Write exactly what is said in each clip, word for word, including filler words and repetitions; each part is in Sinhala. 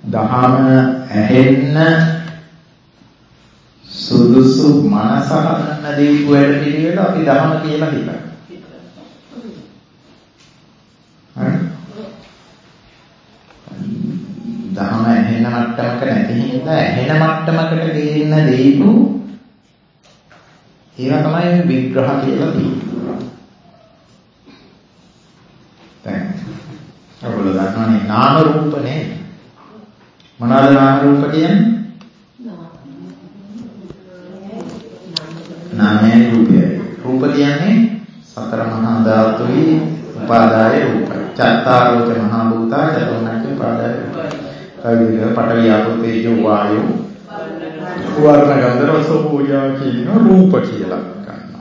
දහම ඇහෙන්න සුදුසු මනස හදන්න දීපු වැඩ පිළිවෙල අපි දහම කියලා හිතනවා. හරි? දහම ඇහෙන්න මට්ටමක නැති හින්දා ඇහෙන මට්ටමකට ගේන්න දීපු ඒවා තමයි විග්‍රහ කියලා තියෙන්නේ. දැන් ඔයගොල්ලෝ දන්නවනේ නාම රූප නේ. මොනවාද නාම රූප කියන්නේ? නාමයේ රූපය. රූප කියන්නේ සතර මහා ධාතුයි උපාදාය රූපයි. චත්තාරෝච මහා භූතා චතුර්ණංච උපාදාය රූපයි. කවිද පඨවි ආපෝ තේජෝ වායෝ වර්ණ ගන්ධ රස පූජා කියන රූප කියලා ගන්නවා.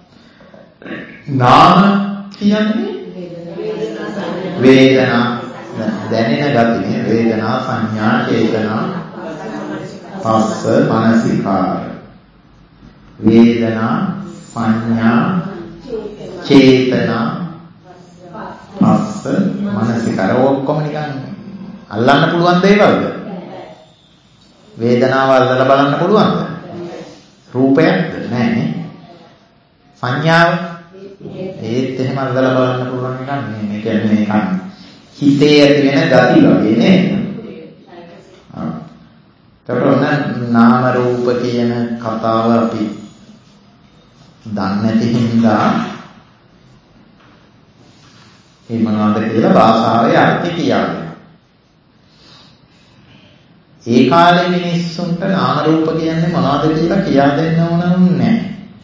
නාම කියන්නේ වේදනා දැනෙන ගතිය. වේදනා සංඥා චේතනා පස්ස මනසිකාර. වේදනා සංඥා චේතනා පස්ස මනසිකාර ඔක්කොම නිකන් අල්ලන්න පුළුවන් දේවල්ද? වේදනාව අල්ලලා බලන්න පුළුවන්ද? රූපයක්ද? නැහැ. සංඥාව ඒත් එහෙම අල්ලලා බලන්න පුළුවන් එකක් නෙමෙයි. මේ කියන්නේ මේක හිතේ ඇති වෙන ගති වගේ නේද? ආ. ඒතකොට නාම රූප කියන කතාව අපි දන්නේ නැති හින්දා මේ මොනවද කියලා භාෂාවේ අර්ථය කියන්නේ. ඒ කාලේ මිනිස්සුන්ට නාම රූප කියන්නේ මොනවද කියලා කියා දෙන්න ඕන නැහැ.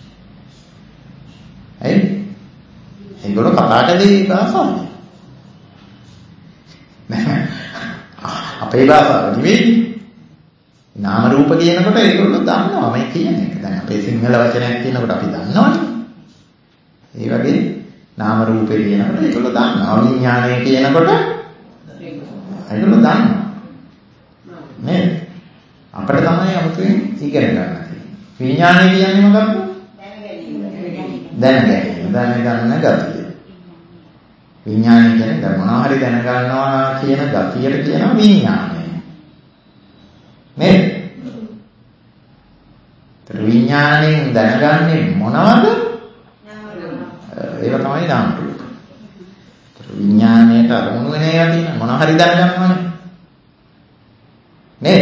ඇයි? ඒගොල්ලෝ කතා කරේ භාෂාවෙන්. අපේ භාෂාව නෙවෙයි. නාම රූප කියනකොට ඒගොල්ලෝ දන්නවා මේ කියන එක. දැන් අපේ සිංහල වචනයක් කියනකොට අපි දන්නවනේ. ඒ වගේ නාම රූපේ කියනකොට ඒගොල්ලෝ දන්නවා. විඥානය කියනකොට ඒගොල්ලෝ දන්නවා. නේද? අපිට තමයි අමුතුවෙන් ඉගෙන ගන්න තියෙන්නේ. විඥානය කියන්නේ මොකක්ද? දැනගැනීම. දැනගන්න ගතිය. විඥානය කියන්නේ මොනවා හරි දැනගන්නවා කියන ගතියට කියනවා විඥානය. නේද? ඒතර විඥාණයෙන් දැනගන්නේ මොනවද? ඒක තමයි නාම රූප. ඒතර විඥාණයට අරමුණු වෙන ඒවා තියෙන මොනවා හරි දැනගන්නවනේ. නේද?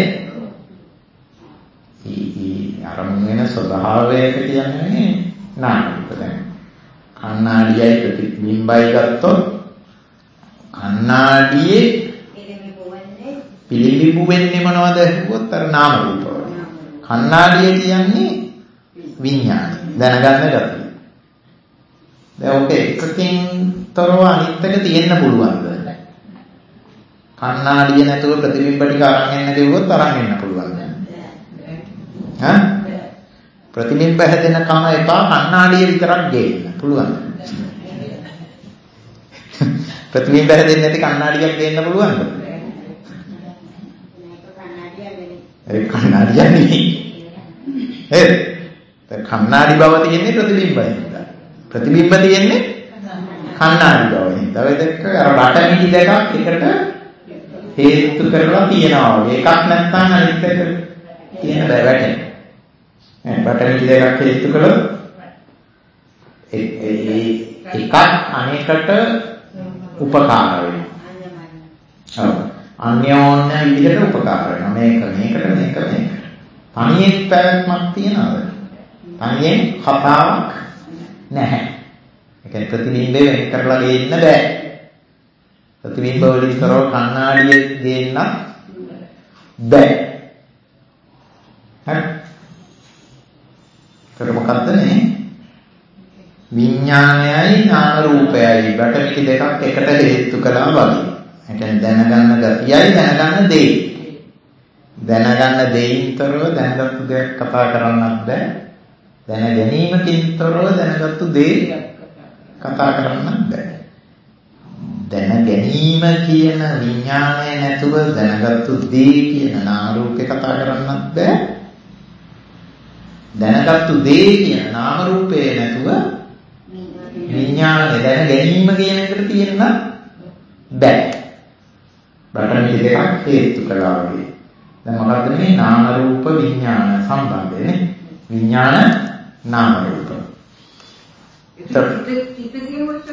ඊ අරමුණු වෙන ස්වභාවයක කියන්නේ නාම රූප. දැන් කණ්ණාඩියයි ප්‍රතිබිම්බයි ගත්තොත් කණ්ණාඩියේ පිළිබිඹු වෙන්නේ මොනවද? කිව්වොත් අර නාම රූප වල. කණ්ණාඩිය කියන්නේ විඥානය. දැනගන්න ගතිය. දැන් ඔක එකකින් තොරව අනිත් එක තියෙන්න පුළුවන්ද? කණ්ණාඩිය නැතුව ප්‍රතිබිම්බ ටික අරන් එන්න කිව්වොත් අරන් එන්න පුළුවන්ද? ඈ? ප්‍රතිබිම්බ හැදෙන කම එපා කණ්ණාඩිය විතරක් ගේන්න පුළුවන්ද? ප්‍රතිබිම්බ හැදෙන්නේ නැති කණ්ණාඩියක් ගේන්න පුළුවන්ද? ඒ කණ්ණාඩිය නෙවෙයි. හරිද? දැන් කණ්ණාඩි බව තියෙන්නේ ප්‍රතිබිම්බයෙන්. ප්‍රතිබිම්බ තියෙන්නේ කණ්ණාඩි බවෙන්. තව දෙක අර බටමිටි දෙකක් එකට හේතු කරලා තියනවා වගේ. එකක් නැත්නම් අනිත් එක තියෙන බෑ වැටෙන. ඈ බටමිටි දෙකක් හේතු කළොත් ඒ ඒ එකක් අනෙකට උපකාර වෙනවා. ඔව්. අන්‍යෝන්‍ය විදිහට උපකාර වෙනවා. මේක මේකට මේක මේකට. තනියෙන් පැවැත්මක් තියනවාද? තනියෙන් කතාවක් නැහැ. ඒ කියන්නේ ප්‍රතිබිම්බේ වෙන් කරලා ගේන්න බෑ. ප්‍රතිබිම්බ වලින් කරව කණ්ණාඩිය ගේන්න බෑ. හරි. ඒක මොකක්ද නේ? විඥානයයි නාම රූපයයි බටමිටි දෙකක් එකට හේතු කළා වගේ. ඒ කියන්නේ දැනගන්න ගතියයි දැනගන්න දෙයි. දැනගන්න දෙයින්තරව දැනගත්තු දෙයක් කතා කරන්නත් බෑ. දැන ගැනීමකින්තරව දැනගත්තු දේ කතා කරන්නත් බෑ. දැන ගැනීම කියන විඥානය නැතුව දැනගත්තු දේ කියන නාම රූපේ කතා කරන්නත් බෑ. දැනගත්තු දේ කියන නාම රූපේ නැතුව විඥානය දැන ගැනීම කියන එකට තියෙන්න බෑ. බටමිටි පැමිණි දෙකක් හේතු කළා වගේ. දැන් මොකද්ද මේ නාම රූප විඥාන සම්බන්ධයනේ? විඥාන නාම රූප. ඒක හිත කියවට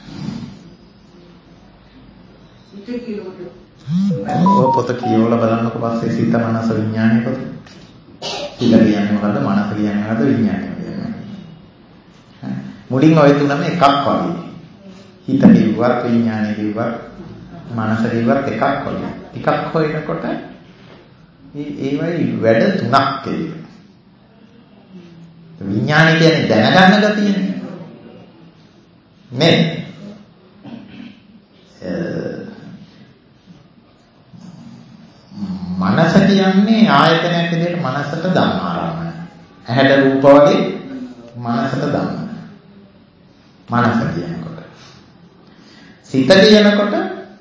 හිත කියවට ඔය පොත කියවලා බලන්නකො පස්සේ සිත මනස විඥානය පොත. සිත කියන්නේ මොකද්ද? මනස කියන්නේ මොකද්ද? විඥානය කියන්නේ. මුලින් ඔය තුනම එකක් වගේ. හිත කිව්වත් විඥානය කිව්වත් මනස කිව්වත් එකක් වගේ. එකක් හොයනකොට මේ ඒවයි වැඩ තුනක් ඒක. විඥානය කියන්නේ දැනගන්න ගතියනේ. නේ? මනස කියන්නේ ආයතනයක් විදිහට මනසට ධම්මාරම්මන. ඇහැට රූප වගේ මනසට ධම්ම. මනස කියනකොට. සිත කියනකොට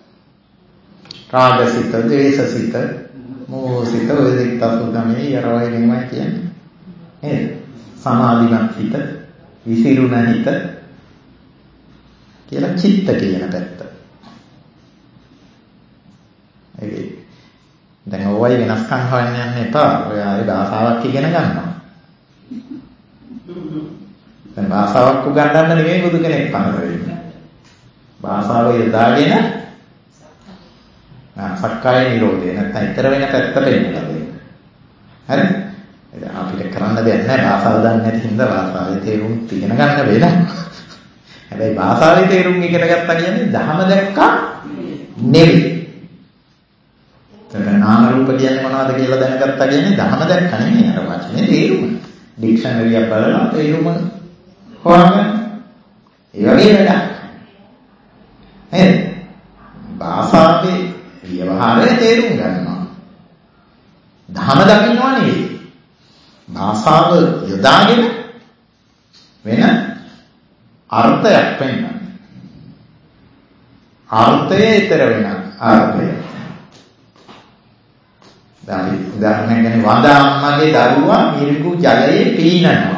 රාගසිත, ද්වේෂසිත, මෝහසිත, ඔය දෙක තමයි යරවයි නෙමෙයි කියන්නේ. නේද? සමාධිමත් හිත, විසිරුණ හිත කියලා චිත්ත කියන පැත්ත. ඒ දැන් ඔයයි වෙනස්කම් හොයන්න යන්න එපා. ඔය ආයේ භාෂාවක් ඉගෙන ගන්නවා. දැන් භාෂාවක් උගන්වන්න නෙමෙයි බුදු කෙනෙක් පහළ වෙන්නේ. භාෂාව යොදාගෙන ආ සක්කාය නිරෝධය නැත්නම් ඊතර වෙන පැත්ත පෙන්නලා දෙන්න. හරි? අපිට කරන්න දෙයක් නැහැ. භාෂාව දන්නේ නැති හින්දා භාෂාවේ තේරුම් ඉගෙන ගන්න වෙනවා. හැබැයි භාෂාවේ තේරුම් ඉගෙන ගත්තා කියන්නේ ධහම දැක්කා නෙවෙයි. දැන් නාම රූප කියන්නේ මොනවද කියලා දැනගත්තා කියන්නේ ධහම දැක්කා නෙවෙයි. අර වචනේ තේරුම. ඩික්ෂනරි එක බලලා තේරුම හොයන්න. ඒ වගේ වැඩක්. නේද? භාෂාවේ ව්‍යවහාරය තේරුම් ගන්නවා. ධහම දකින්නවා නෙවෙයි. භාෂාව යොදාගෙන වෙන අර්ථයක් වෙනවා. අර්ථය ඊතර වෙන අර්ථය. දැන් උදාහරණයක් ගන්න වඳ අම්මගේ දරුවා මිරිඟු ජලයේ පීනනවා.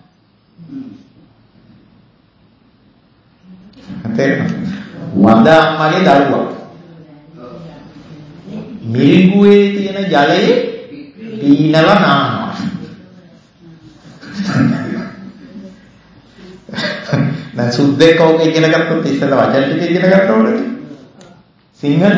වඳ අම්මගේ දරුවා මිරිඟුවේ තියෙන ජලයේ පීනලා නානවා. දැන් සුද්දෙක් කවුක ඉගෙන ගත්තොත් ඉස්සෙල්ලා වචන ටික ඉගෙන ගන්න ඕනේ. සිංහල.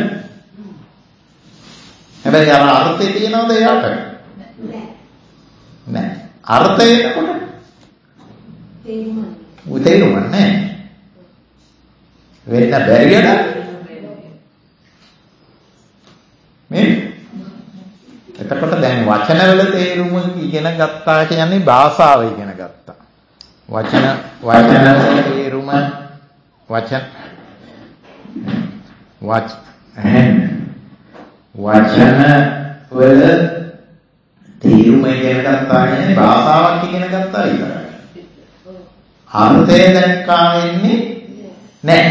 හැබැයි අර අර්ථය තියෙනවද එයාට? නෑ. නෑ. අර්ථය එනකොට තේරුම. උ තේරුම නෑ. වෙන්න බැරියද? මේ එතකොට දැන් වචනවල තේරුම ඉගෙන ගත්තා කියන්නේ භාෂාව ඉගෙන ගත්තා. වචන වචන තේරුම වචන වච වචන වල තේරුම ඉගෙන ගත්තා කියන්නේ භාෂාවක් ඉගෙන ගත්තා විතරයි. අර්ථය දැක්කා වෙන්නේ නැහැ.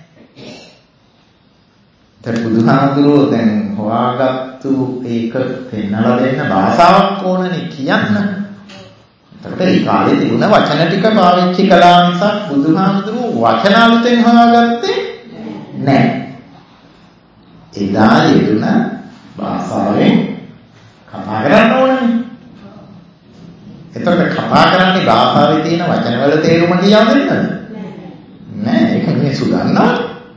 දැන් බුදුහාමුදුරුවෝ දැන් හොයාගත්තු ඒක පෙන්නලා දෙන්න භාෂාවක් ඕනනේ කියන්න. එතකොට ඒ කාලේ තිබුණ වචන ටික පාවිච්චි කළා නිසා බුදුහාමුදුරුවෝ වචන අලුතෙන් හොයාගත්තේ නැහැ. එදා යෙදුන භාෂාවෙන් කතා කරන්න ඕනනේ. එතකොට කතා කරන්නේ භාෂාවේ තියෙන වචනවල තේරුම කියලා දෙන්නද? නෑ. ඒක මිනිස්සු දන්නවා.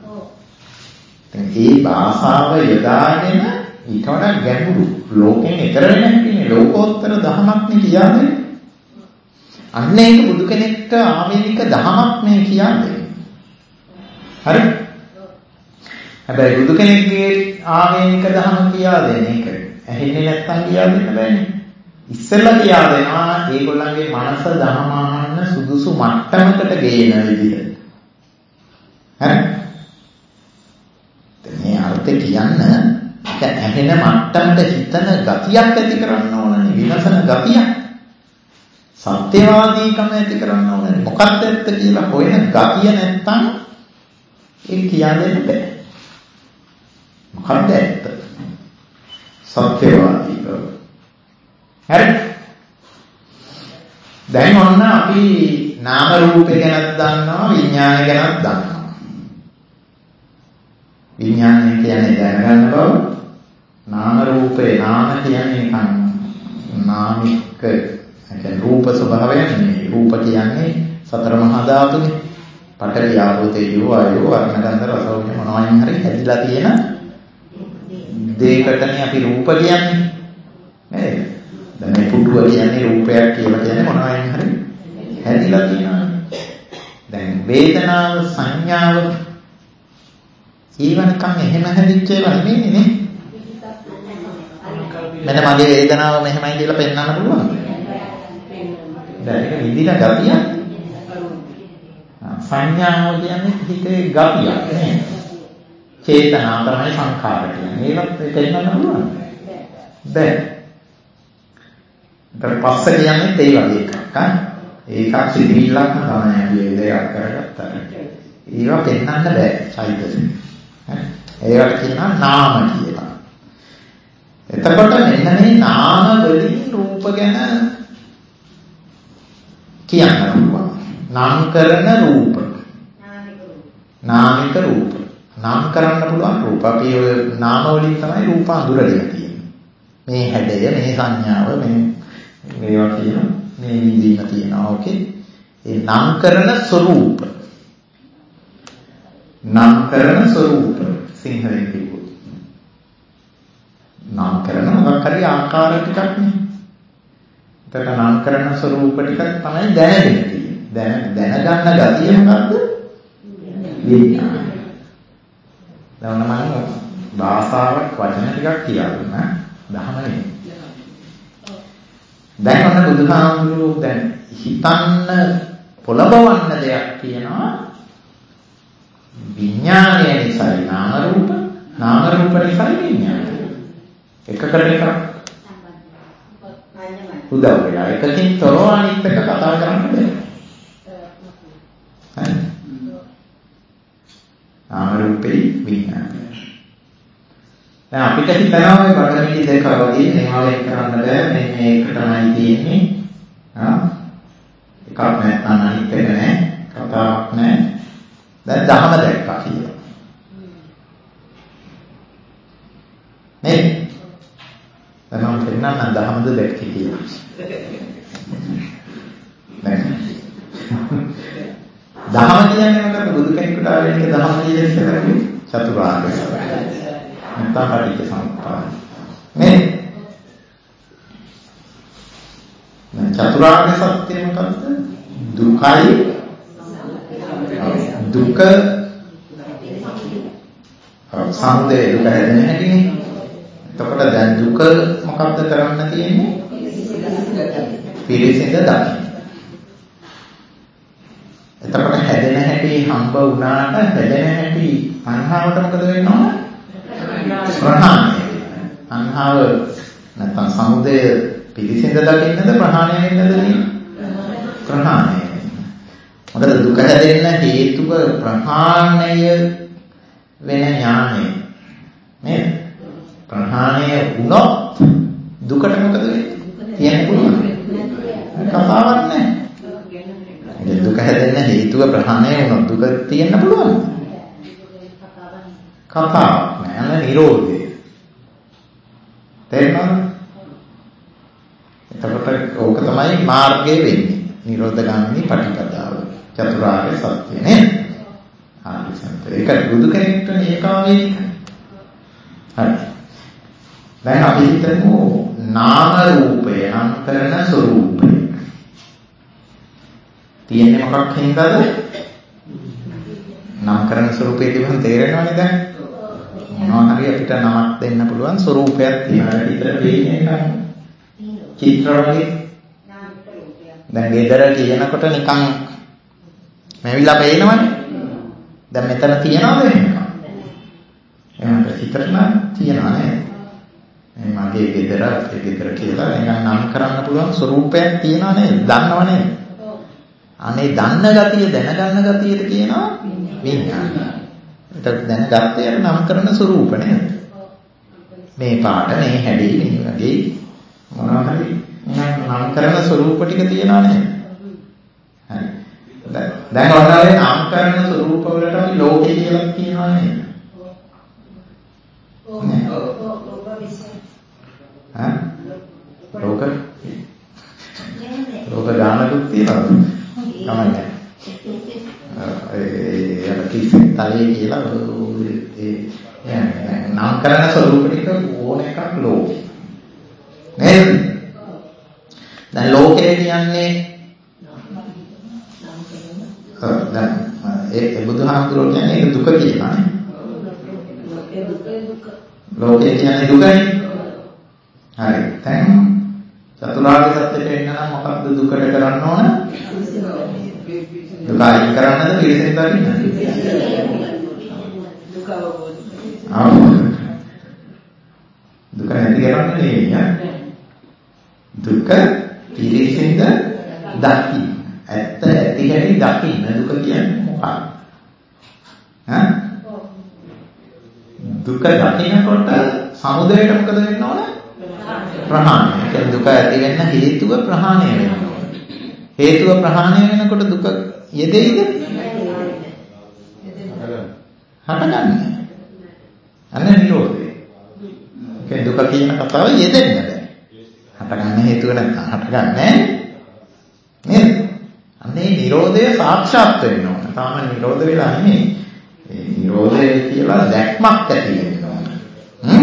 ඒ භාෂාව යොදාගෙන ඊට වඩා ගැඹුරු ලෝකෙන් ඈතර වෙන හැටිනේ ලෝකෝත්තර දහමක් නේ කියන්නේ. අන්න ඒක බුදු කෙනෙක්ට ආවේනික දහමක් නේ කියන්නේ. හරි? හැබැයි බුදු කෙනෙක්ගේ ආවේනික දහම කියා දෙන එක ඇහෙන්නේ නැත්තම් කියා දෙන්න බෑනේ. ඉස්සෙල්ලා කියා දෙනවා ඒගොල්ලන්ගේ මනස දහම අහන්න සුදුසු මට්ටමකට ගේන විදිහ. හරි? මේ අර්ථය කියන්න ඒක ඇහෙන මට්ටමට හිතන ගතියක් ඇති කරන්න ඕනනේ විමසන ගතියක්. සත්‍යවාදීකම ඇති කරන්න ඕනනේ. මොකක්ද ඇත්ත කියලා හොයන ගතිය නැත්තම් ඒක කියා දෙන්න බෑ. මොකක්ද ඇත්ත? සත්‍යවාදීකම. හරි? දැන් ඔන්න අපි නාම රූපේ ගැනත් දන්නවා විඥානය ගැනත් දන්නවා. විඥානය කියන්නේ දැනගන්න බව, නාම රූපේ නාම කියන්නේ කන් නාමික කියන්නේ රූප ස්වභාවයන් නෙමෙයි. රූප කියන්නේ සතර මහා ධාතුනේ. පඨවි ආපෝ තේජෝ වායෝ වර්ණ ගන්ධ රස ඕනේ මොනවායින් හරි හැදිලා තියෙන දෙයකටනේ අපි රූප කියන්නේ. නේද? දැන් මේ පුටුව කියන්නේ රූපයක් කියලා කියන්නේ මොනවායින් හරි හැදිලා තියෙනවා. දැන් වේදනාව සංඥාව ඊවනිකන් එහෙම හැදිච්ච ඒවා නෙමෙයි නේ. මෙන්න මගේ වේදනාව මෙහෙමයි කියලා පෙන්වන්න පුළුවන්. දැන් ඒක විඳින ගතිය. සංඥාව කියන්නේ හිතේ ගතියක් නේ. චේතනා තමයි සංඛාර කියන්නේ. ඒවත් පෙන්වන්න පුළුවන්. බැ. ඊට පස්සේ කියන්නේ ඒ වගේ එකක්. ඒකක් සිතිවිල්ලක් තමයි අපි දෙයක් කරගත්තා. ඒවා පෙන්වන්න බෑ චෛතසික. ඒවට කියනවා නාම කියලා. එතකොට මෙන්න මේ නාම වලින් රූප ගැන කියන්න පුළුවන්. නම් කරන රූප. නාමික රූප. නම් කරන්න පුළුවන් රූප. අපි ඔය නාම වලින් තමයි රූප අඳුරගෙන තියෙන්නේ. මේ හැඩය, මේ සංඥාව, මේ මේවා කියන මේ විදිහම තියෙනවා. ඕකේ. ඒ නම් කරන ස්වરૂප. නම් කරන ස්වરૂප සිංහලෙන් කිව්වොත්. නම් කරන මොකක් හරි ආකාර ටිකක් නේ. එතකොට නම් කරන ස්වરૂප ටිකක් තමයි දැනෙන්නේ. දැන දැනගන්න ගතිය මොකද්ද? විඥානය. දැන් මම භාෂාවක් වචන ටිකක් කියලා දුන්නා. දහමනේ. දැන් ඔන්න බුදුහාමුදුරුවෝ දැන් හිතන්න පොළඹවන්න දෙයක් තියෙනවා. විඥානය නිසා නාම රූප, නාම රූප නිසා විඥානය. එකකට එකක් උදව් වෙලා එකකින් තොරව අනිත් එක කතා කරන්න බෑ. හරි. නාම රූපේ විඥානය. දැන් අපිට හිතනවා මේ බඩමිටි දෙක වගේ මේවා වෙන් කරන්න බෑ. මෙන්න මේක තමයි තියෙන්නේ. ආ එකක් නැත්නම් අනිත් එක නෑ. කතාවක් නෑ. දැන් දහම දැක්කා කියලා. නේ? දැන් මම කියන්නම් දහමද දැක්කේ කියලා. දැන් දහම කියන්නේ මොකක්ද? බුදු කෙනෙකුට ආවේ එක දහම කියලා ඉස්සරහදී චතුරාර්ය සත්‍ය. නැත්නම් පටිච්ච සමුප්පාද. නේ? දැන් චතුරාර්ය සත්‍ය මොකක්ද? දුකයි දුක සමුදය දුක හැදෙන හැටිනේ. එතකොට දැන් දුක මොකක්ද කරන්න තියෙන්නේ? පිළිසිඳ දකින්න. එතකොට හැදෙන හැටි හම්බ වුණාට හැදෙන හැටි අන්හාවට මොකද වෙන්න ඕන? ප්‍රහාණය. අන්හාව නැත්නම් සමුදය පිළිසිඳ දකින්නද ප්‍රහාණය වෙන්නද නේ? ප්‍රහාණය. මොකද දුක හැදෙන්න හේතුව ප්‍රහාණය වෙන ඥානය. නේද? ප්‍රහාණය වුණොත් දුකට මොකද වෙන්නේ? කියන්න පුළුවන්. කතාවක් නැහැ. ඒ දුක හැදෙන්න හේතුව ප්‍රහාණය වුණොත් දුක තියෙන්න පුළුවන්. කතාවක් නැහැ. අන්න නිරෝධය. තේරුණාද? එතකොට ඕක තමයි මාර්ගය වෙන්නේ. නිරෝධ ගාමිනී පටිපදාව. චතුරාර්ය සත්‍ය නේද? ආර්ය සත්‍ය. ඒක බුදු කෙනෙක්ට ඒකාවේ. හරි. දැන් අපි හිතමු නාම රූපය නම් කරන ස්වરૂපය. තියෙන්නේ මොකක් හින්දාද? නම් කරන ස්වરૂපය කියවම තේරෙනවනේ දැන්. මොනවා හරි අපිට නමක් දෙන්න පුළුවන් ස්වરૂපයක් තියෙනවා. හිතට පේන්නේ නිකන් චිත්‍ර වගේ. දැන් ගෙදර කියනකොට නිකන් මෙවිලා පේනවනේ. දැන් මෙතන තියනවද එහෙම? එහෙනම් හිතට නම් තියනවා නේද? මේ මගේ ගෙදර අපේ ගෙදර කියලා නිකන් නම් කරන්න පුළුවන් ස්වરૂපයක් තියනවා නේද? දන්නව නේද? අනේ දන්න ගතිය දැනගන්න ගතියට කියනවා විඥානය. ඒක දැනගත්තේ නම් කරන ස්වરૂප නේද? මේ පාට මේ හැඩි මේ වගේ මොනවා හරි නම් කරන ස්වરૂප ටික තියනවා නේද? හරි. දැන් ඔයාලගේ නම් කරන ස්වરૂප වලට අපි ලෝකේ කියලා කියනවා නේද? ඈ ලෝක ලෝක ගානකුත් තියෙනවා. කමන්නේ. ඒ අර කිසි තලයේ කියලා ඒ නම් කරන ස්වරූප ටික ඕන එකක් ලෝකේ. නේද? දැන් ලෝකය කියන්නේ දැන් ඒ බුදුහාමුදුරුවෝ කියන්නේ ඒක දුක කියලා නේ. ලෝකය කියන්නේ දුකනේ. හරි. දැන් චතුරාර්ය සත්‍යයට එන්න නම් මොකක්ද දුකට කරන්න ඕන? දුක අයින් කරන්නද පිළිසෙන් දකින්නද? දුක අවබෝධ. දුක නැති කරන්න නෙවෙයි. දුක පිළිසෙන්ද දකින්න. ඇත්ත ඇති හැටි දකින්න දුක කියන්නේ මොකක්ද? ඈ? දුක දකිනකොට සමුදයට මොකද වෙන්න ඕන? ප්‍රහාණය. ඒ දුක ඇති වෙන්න හේතුව ප්‍රහාණය වෙන්න ඕන. හේතුව ප්‍රහාණය වෙනකොට දුක යෙදෙයිද? හටගන්නේ. අන්න නිරෝධය. ඒ දුක කියන කතාව යෙදෙන්න බෑ. හටගන්න හේතුව නැත්නම් හටගන්නේ නේද? අන්නේ නිරෝධය සාක්ෂාත් වෙන්න ඕන. තාම නිරෝධ වෙලා නෙමෙයි. ඒ නිරෝධය කියලා දැක්මක් ඇති වෙන්න ඕන. හ්ම්?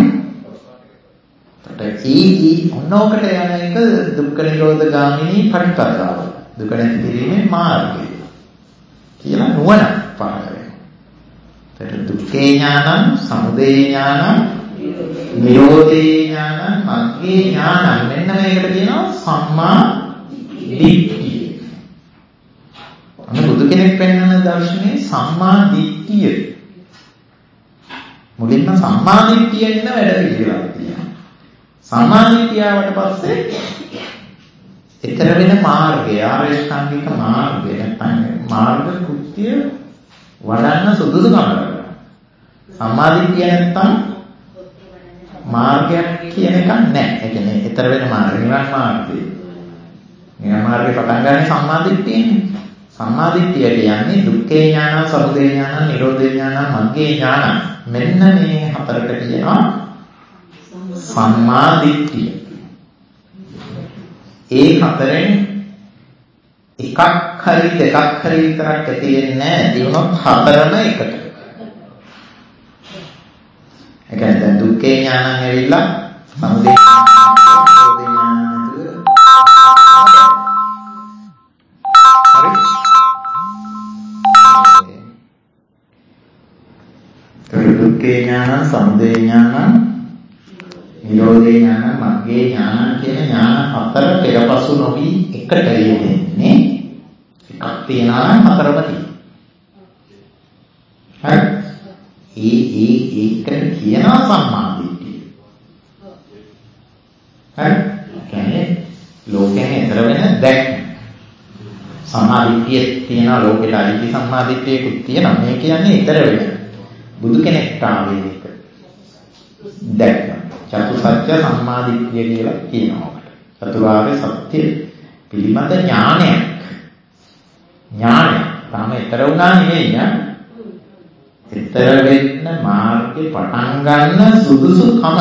ඒ ඔන්නෝකට යන එක දුක්ඛ නිරෝධ ගාමිනී පටිපදාව. දුක නැති කිරීමේ මාර්ගය කියලා නුවණ පහළ වෙනවා. ඒකට දුක්ඛේ ඥානං, සමුදය ඥානං, නිරෝධේ ඥානං, මග්ගේ ඥානං මෙන්න මේකට කියනවා සම්මා දිට්ඨිය. අන්න බුදු කෙනෙක් පෙන්වන දර්ශනේ සම්මා දිට්ඨිය. මුලින්ම සම්මා දිට්ඨියෙන් වැඩ පිළිවෙලක් තියෙනවා. සම්මා දිට්ඨියවට පස්සේ ඊතර වෙන මාර්ගය, ආරේෂ්ඨාංගික මාර්ගය නැත්නම් මාර්ග කෘත්‍ය වඩන්න සුදුසුකම ලැබෙනවා. සම්මා දිට්ඨිය නැත්නම් මාර්ගයක් කියන එකක් නැහැ. ඒ කියන්නේ ඊතර වෙන මාර්ගය නිවන් මාර්ගය. නිවන් මාර්ගේ පටන් ගන්න සම්මා දිට්ඨියනේ. සම්මා දිට්ඨිය කියන්නේ දුක්ඛේ ඥානං, සමුදය ඥානං, නිරෝධේ ඥානං, මග්ගේ ඥානං. මෙන්න මේ හතරකට කියනවා සම්මා දිට්ඨිය. ඒ හතරෙන් එකක් හරි දෙකක් හරි විතරක් ඇති වෙන්නේ නැහැ. ඒ වුණොත් හතරම එකට. ඒ කියන්නේ දැන් දුක්ඛේ ඥානං ඇවිල්ලා සමුදය ඥානං, නිරෝධේ ඥානං දුක්ඛේ ඥානං, සමුදය ඥානං, නිරෝධේ ඥානං, මග්ගේ ඥානං කියන ඥාන හතර පෙරපසු නොවි එකට යෙදෙන්නේ. එකක් තියනවා නම් හතරම තියෙනවා. හරි? ඒ ඒ ඒකට කියනවා සම්මා දිට්ඨිය. හරි? කියන්නේ ලෝකයෙන් ඈතර වෙන දැක්ම. සම්මා දිට්ඨිය තියෙනවා ලෝකෙට අයිති සම්මා දිට්ඨියකුත් තියෙනවා. මේ කියන්නේ ඈතර වෙන බුදු කෙනෙක්ට ආවේ එක දැක්ම. චතුසත්‍ය සම්මාදිට්ඨිය කියලා කියනවා. චතුරාර්ය සත්‍ය පිළිබඳ ඥානයක්. ඥානය. තාම ඊතර වුණා නෙවෙයි නේ. ඊතර වෙන්න මාර්ගේ පටන් ගන්න සුදුසුකම.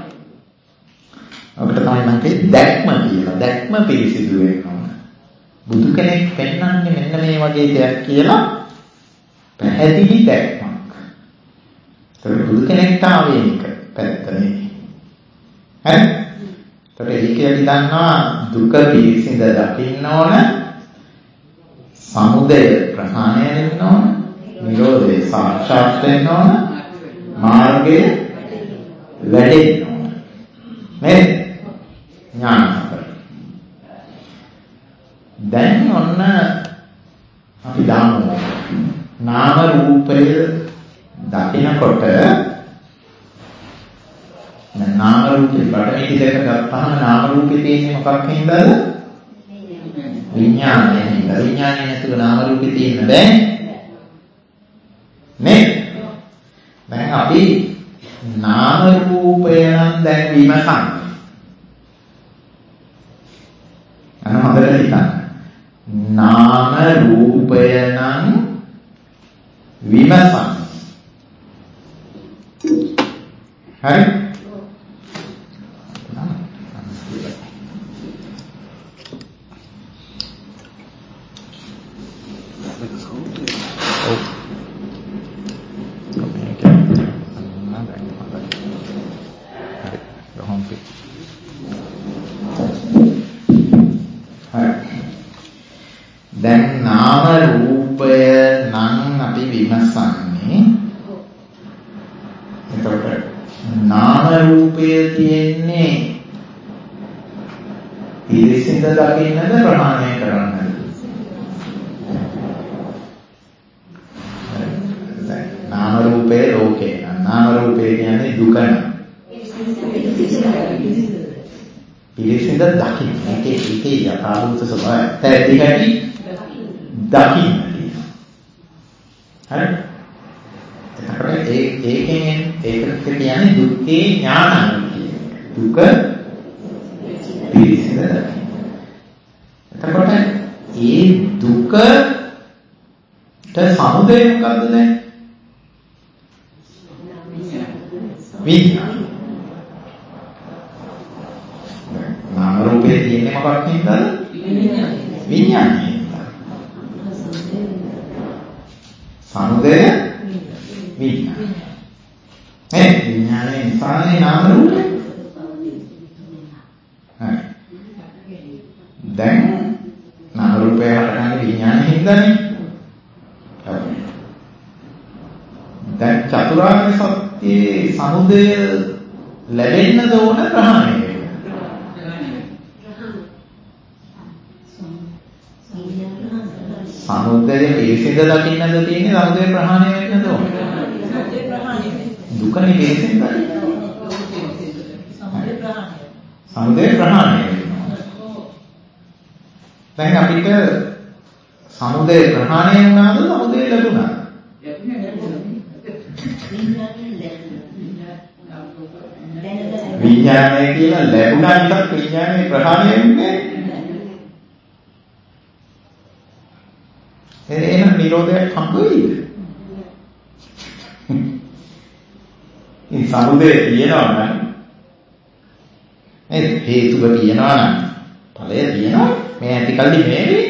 ඔකට තමයි මම කියේ දැක්ම කියලා. දැක්ම පිළිසිදු වෙනවා. බුදු කෙනෙක් පෙන්වන්නේ මෙන්න මේ වගේ දෙයක් කියලා පැහැදිලි දැක්මක්. ඒක බුදු කෙනෙක්ට ආවේනික පැත්තනේ. හරි? ඒකට ඒක අපි දන්නවා දුක පිළිසිඳ දකින්න ඕන, සමුදය ප්‍රහාණය වෙන්න ඕන, නිරෝධය සාක්ෂාත් වෙන්න ඕන, මාර්ගය වැඩෙන්න ඕන. නේද? ඥාන හතර. දැන් ඔන්න අපි දාමු නාම රූපය දකිනකොට නාම රූපේ පටවි දෙක ගත්තාම නාම රූපේ තියෙන්නේ මොකක් හින්දාද? විඥානයෙන් හින්දා. විඥානය නැතුව නාම රූපේ තියෙන්න බෑ. නේ? දැන් අපි නාම රූපය නම් දැන් විමසන්නේ. අන්න හොඳට හිතන්න. නාම රූපය නම් විමසන්නේ. හරි? දැන් නාම රූපය නම් අපි විමසන්නේ. එතකොට නාම රූපය තියෙන්නේ පිළිසිඳ දකින්නද ප්‍රහාණය කරන්නද? නාම රූපේ ලෝකේ. නාම රූපේ කියන්නේ දුක නම්. පිළිසිඳ දකින්න. ඒකේ ඒකේ යථාභූත ස්වභාවය ඇති හැටි දකින්න. හරි? එතකොට ඒ ඒකෙන් ඒකට කියන්නේ දුක්ඛේ ඥානං කියන්නේ. දුක පිළිසිඳ දකින්න. එතකොට ඒ දුකට සමුදය මොකද්ද දැන්? විඥාන. නාම රූපේ තියෙන්නේ මොකක් හින්දාද? විඥානය. සමුදය විඥාන. ඒ විඥානයේ නිසානේ නාම රූපේ. හරි. දැන් නාම රූපය හටගන්නේ විඥානයෙන් හින්දානේ. දැන් චතුරාර්ය සත්‍යයේ සමුදය ලැබෙන්නද ඕන ප්‍රහාණය වෙන්න? සමුදය පිළිසිඳ දකින්නද තියෙන්නේ සමුදය ප්‍රහාණය වෙන්නද ඕන? දුකනේ පිළිසිඳ දකින්න. සමුදය ප්‍රහාණය වෙනවා. දැන් අපිට සමුදය ප්‍රහාණය වුණාද සමුදය ලැබුණාද? විඥානය කියලා ලැබුණා විතර විඥානයේ ප්‍රහාණය වෙන්නේ නැහැ. එහෙනම් නිරෝධයක් හම්බ වෙයිද? මේ සමුදය තියෙනවා නම් මේ හේතුව තියෙනවා නම් ඵලය තියෙනවා මේ ඇති කල්ලි මේ වෙන්නේ.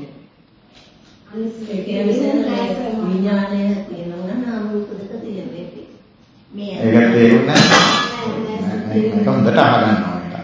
ඒ කියන්නේ විඥානය තියෙනවා නම් නාම රූප දෙක තියෙන්නේ. මේ ඒක තේරුණා නේද? මේක හොඳට අහගන්න ඕනේ.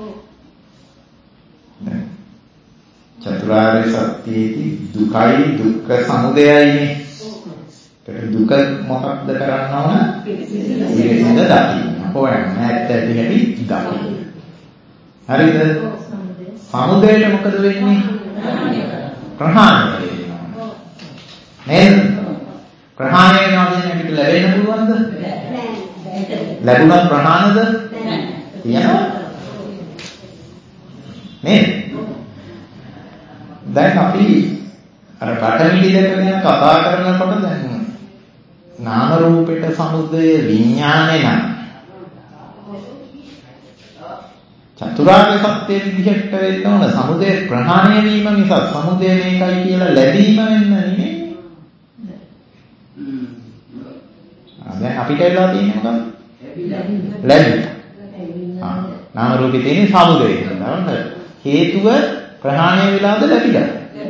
චතුරාර්ය සත්‍යයේදී දුකයි දුක්ඛ සමුදයයිනේ. ඒක දුක මොකක්ද කරන්න ඕන? පිළිසිඳ දකින්න. හොයන්න ඇත්ත ඇති හැටි දකින්න. හරිද? සමුදයට මොකද වෙන්නේ? ප්‍රහාණය වෙනවා. නේද? ප්‍රහාණය වෙනවා කියන්නේ අපිට ලැබෙන්න පුළුවන්ද? ලැබුණත් ප්‍රහාණයද? තියනවා. නේද? දැන් අපි අර පඨවි දෙක ගැන කතා කරනකොට දැන් නාම රූපෙට සමුදය විඥානේ නම් චතුරාර්ය සත්‍ය විදිහට වෙන්න ඕන සමුදය ප්‍රහාණය වීම නිසා සමුදය මේකයි කියලා ලැබීම වෙන්න නෙමෙයි. ආ දැන් අපිට වෙලා තියෙන්නේ මොකක්ද? ලැබීම. ආ නාම රූපේ තියෙන සමුදය කියලා. හේතුව ප්‍රහාණය වෙලාද ලැබිලා?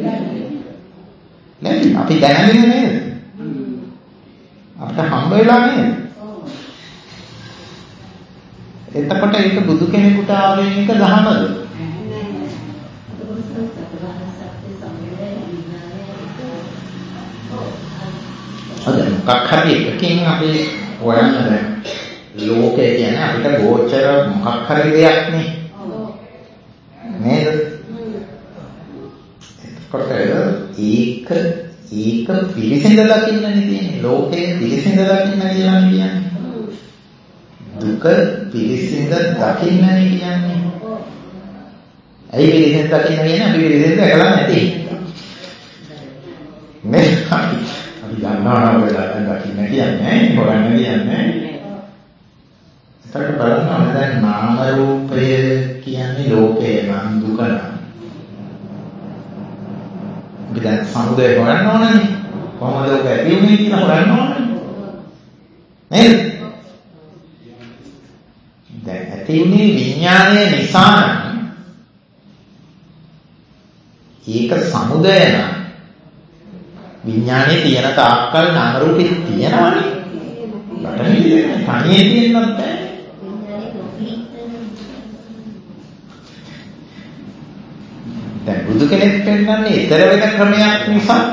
ලැබි. අපි දැනගෙන නේද? අපිට හම්බ වෙලා නේද? එතකොට ඒක බුදු කෙනෙකුට ආවෙන එක දහමද? අද මොකක් හරි එකකින් අපි හොයන්න දැන් ලෝකය කියන්නේ අපිට ගෝචර මොකක් හරි දෙයක් නේ. නේද? එතකොට ඒක ඒක පිළිසිඳ දකින්නනේ තියෙන්නේ. ලෝකයේ පිළිසිඳ දකින්න කියලා කියන්නේ. දුක පිළිසිඳ දකින්නනේ කියන්නේ. ඇයි පිළිසිඳ දකින්න කියන්නේ? අපි පිළිසිඳ දැකලා නැති. මේ අපි අපි දන්නවා ඔය දකින්න කියන්නේ හොයන්න කියන්නේ. ඒකට බලන්න දැන් නාම රූපය කියන්නේ ලෝකේ නම් දුක නම්. අපි දැන් සමුදය හොයන්න ඕනනේ. කොහොමද ඔක ඇති වුනේ කියලා හොයන්න ඕනනේ. නේද? ඇති උනේ විඥානය නිසා නම් ඒක සමුදය නම් විඥානේ තියෙන තාක්කල් නාම රූපෙ තියෙනවනේ. බටහිර තනියේ තියෙන්නත් බෑ. දැන් බුදු කෙනෙක් පෙන්නන්නේ ඊතර වෙන ක්‍රමයක් නිසා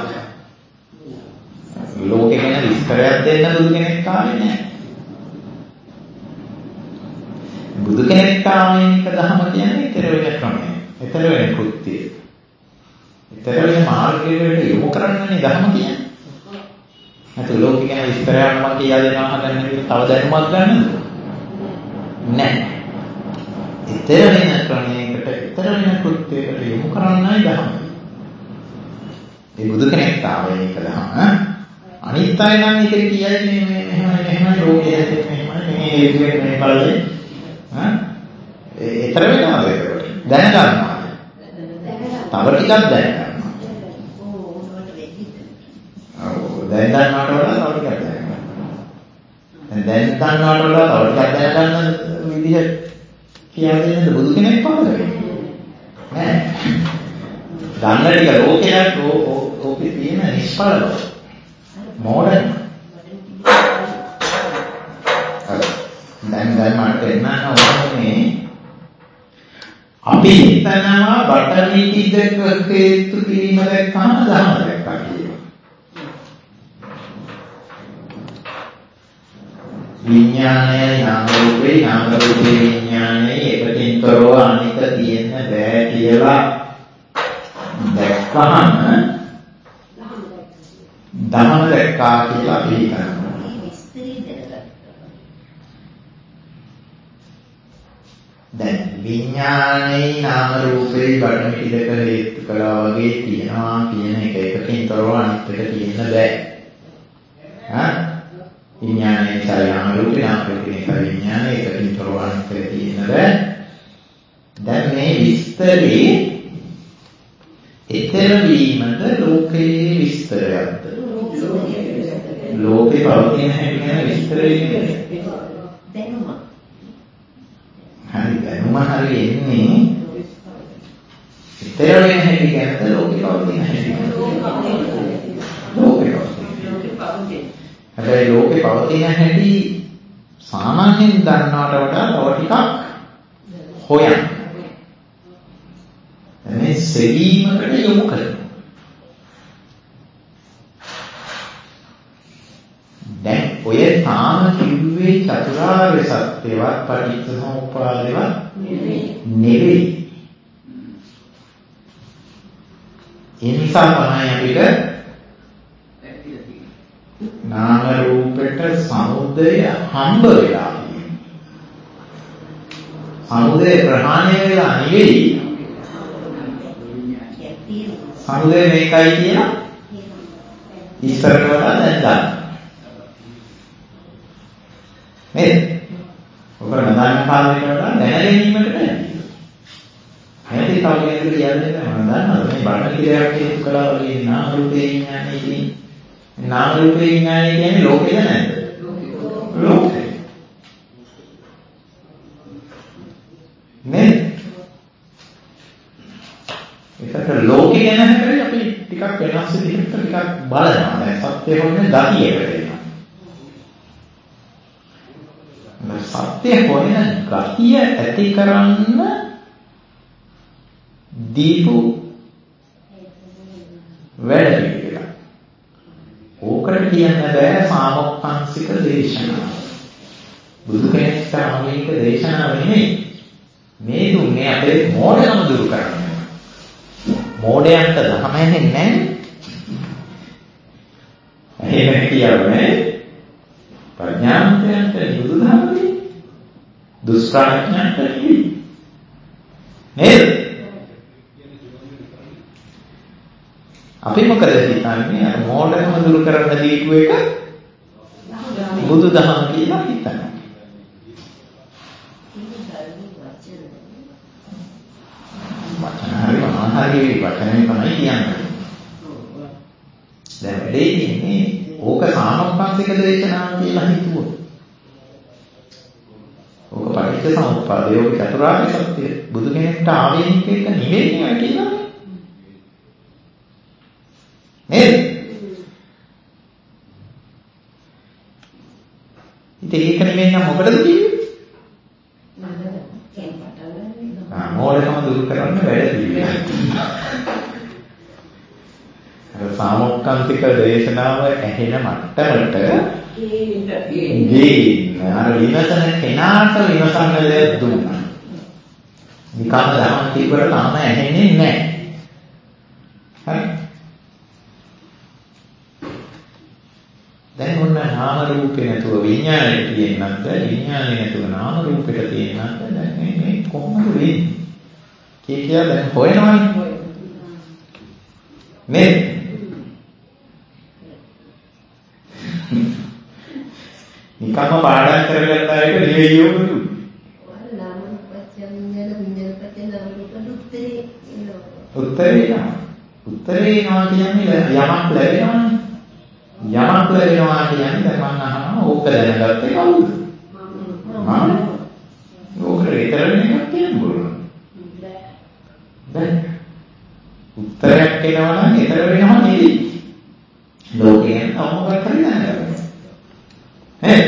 ලෝකෙ ගැන විස්තරයක් දෙන්න බුදු කෙනෙක් ආවේ නැහැ. බුදු කෙනෙක් ආවෙනික ධර්ම කියන්නේ ඊතර වෙන ක්‍රමය. ඊතර වෙන කෘත්‍යය. ඊතර වෙන මාර්ගයට යොමු කරන්නනේ ධර්ම කියන්නේ. නැත්නම් ලෝකෙ ගැන විස්තරයක් මම කියලා දෙනවා හදන්න කියලා තව දැනුමක් ගන්නද? නැහැ. ඊතර වෙන ක්‍රමයකට ඊතර වෙන කෘත්‍යයකට යොමු කරන්නයි ධර්ම. මේ බුදු කෙනෙක් ආවෙනික ධර්ම අනිත් අය නම් ඉතින් කියන්නේ මේ මෙහෙමයි මෙහෙමයි ලෝකයේ ඇත්තේ මෙහෙමයි මේ හේතුවෙන් මේ බලලේ හා ඒතර වෙනවද ඒක දැනගන්නවා තව ටිකක් දැනගන්නවා ඔව් දැන් දන්නවට වඩා තව ටිකක් දැනගන්නවා දැන් දන්නවට වඩා තව ටිකක් දැනගන්න විදිහ කියලා දෙන්නද බුදු කෙනෙක් පහළ නෑ ගන්න ටික ලෝකයට ඕකේ තියෙන නිෂ්ඵල බව මෝඩයි. දැන් දැන් මට පෙන්නන්න ඕනේ අපි හිතනවා බටරි කිදක හේතු කිරීම දැක්කම ධර්ම දැක්කා කියලා. විඥානය නාම රූපේ නාම රූපේ විඥානය එකකින් කරව අනික තියෙන්න බෑ කියලා දැක්කම ධර්ම දැක්කා කියලා අපි හිතනවා. දැන් විඥානේ නාම රූපේ බටමිටි දෙක හේතු කළා වගේ තියනවා කියන එක එකකින් තොරව අනිත් එක තියෙන්න බෑ. හා විඥානේ නිසා නාම රූපේ නාම රූපේ නිසා විඥානේ එකකින් තොරව අනිත් එක තියෙන්න බෑ. දැන් මේ විස්තරේ ඊතර වීමද ලෝකයේ විස්තරයක්ද? ලෝකේ පවතින හැටි ගැන විස්තර වෙන්නේ දැනුම. හරි දැනුම හරි එන්නේ ඊතර වෙන හැටි ගැනද ලෝකේ පවතින හැටි ගැනද? ලෝකේ පවතින. හැබැයි ලෝකේ පවතින හැටි සාමාන්‍යයෙන් දන්නවට වඩා තව ටිකක් හොයන්න. මේ සෙවීමකට යොමු කරනවා. දැන් ඔය තාම කිව්වේ චතුරාර්ය සත්‍යවත් පටිච්චසමුප්පාදේවත් නෙවෙයි. ඒ නිසා තමයි අපිට නාම රූපෙට සමුදය හම්බ වෙලා තියෙන්නේ. සමුදය ප්‍රහාණය වෙලා නෙවෙයි. සමුදය මේකයි කියලා ඉස්සරට වඩා දැන් ගන්න. නේද? ඔබ නදාන කාලේට වඩා දැන ගැනීමකට ඇති. හැටි තව කෙනෙකුට කියන්නේ නැහැ මම දන්නවා මේ බණ කිරයක් හේතු කළා වගේ නාම රූපේ විඥානය කියන්නේ නාම රූපේ විඥානය කියන්නේ ලෝකෙද නැද්ද? ලෝකේ. නේද? ඒකට ලෝකේ ගැන හැබැයි අපි ටිකක් වෙනස් විදිහට ටිකක් බලනවා. දැන් සත්‍ය හොයන ගතියකට එනවා. සත්‍ය හොයන ගතිය ඇති කරන්න දීපු වැඩ පිළිවෙල. ඕකට කියන්න බෑ සාමොක්ඛංශික දේශනාව. බුදු කෙනෙක් සාමීක දේශනාව නෙමෙයි. මේ දුන්නේ අපේ මෝඩකම දුරු කරන්න. මෝඩයන්ට ධර්ම ඇහෙන්නේ නැහැ. එහෙම කියන්නේ ප්‍රඥාන්තයන්ට බුදුදහමේ දුෂ්කරඥයන්ට නෙවෙයි. නේද? අපි මොකද හිතන්නේ අර මෝඩකම දුරු කරන්න දීපු එක බුදුදහම කියලා හිතනවා. හරි මහාහරි වචනේ තමයි කියන්නේ. දැන් වැඩේ තියෙන්නේ ඕක සාමෝපන්තික දේශනාව කියලා හිතුවොත්. ඕක පටිච්ච සමුප්පාදය ඔය චතුරාර්ය සත්‍ය බුදු කෙනෙක්ට ආවේනික එක නෙවෙයි ඔය කියන්නේ. නේද? ඉතින් ඒක නෙවෙයි නම් මොකටද කිව්වේ? ආ මොලේකම දුරු කරන්න වැඩ පිළිවෙල. අර සාමෝක්ඛන්තික දේශනාව ඇහෙන මට්ටමට ගේ අර විමසන කෙනාට විමසන්න දෙයක් දුන්නා. නිකම්ම දහම් කිව්වට තාම ඇහෙන්නේ නැහැ. හරි. දැන් ඔන්න නාම රූපේ නැතුව විඥාණයට තියෙනත් විඥාණය නැතුව නාම රූපෙට තියෙනත් දැන් මේ මේ කොහොමද වෙන්නේ? කී කියලා දැන් හොයනවනේ. නේද? නිකම්ම පාඩම් කරගත්ත අයට නෙවෙයි යොමු. උත්තරේ නෑ. උත්තරේ නෑ කියන්නේ යමක් ලැබෙනවනේ. යමක් ලැබෙනවා කියන්නේ දැන් මම අහනවා ඕක දැනගත්තේ කවුද? මම. ඕක විතරනේ කියන්න පුළුවන්. දැන් උත්තරයක් එනවා නම් ඒතර වෙනව නෙවෙයි. ලෝකයෙන් අමුමක් හරි දැනගන්න. ඈ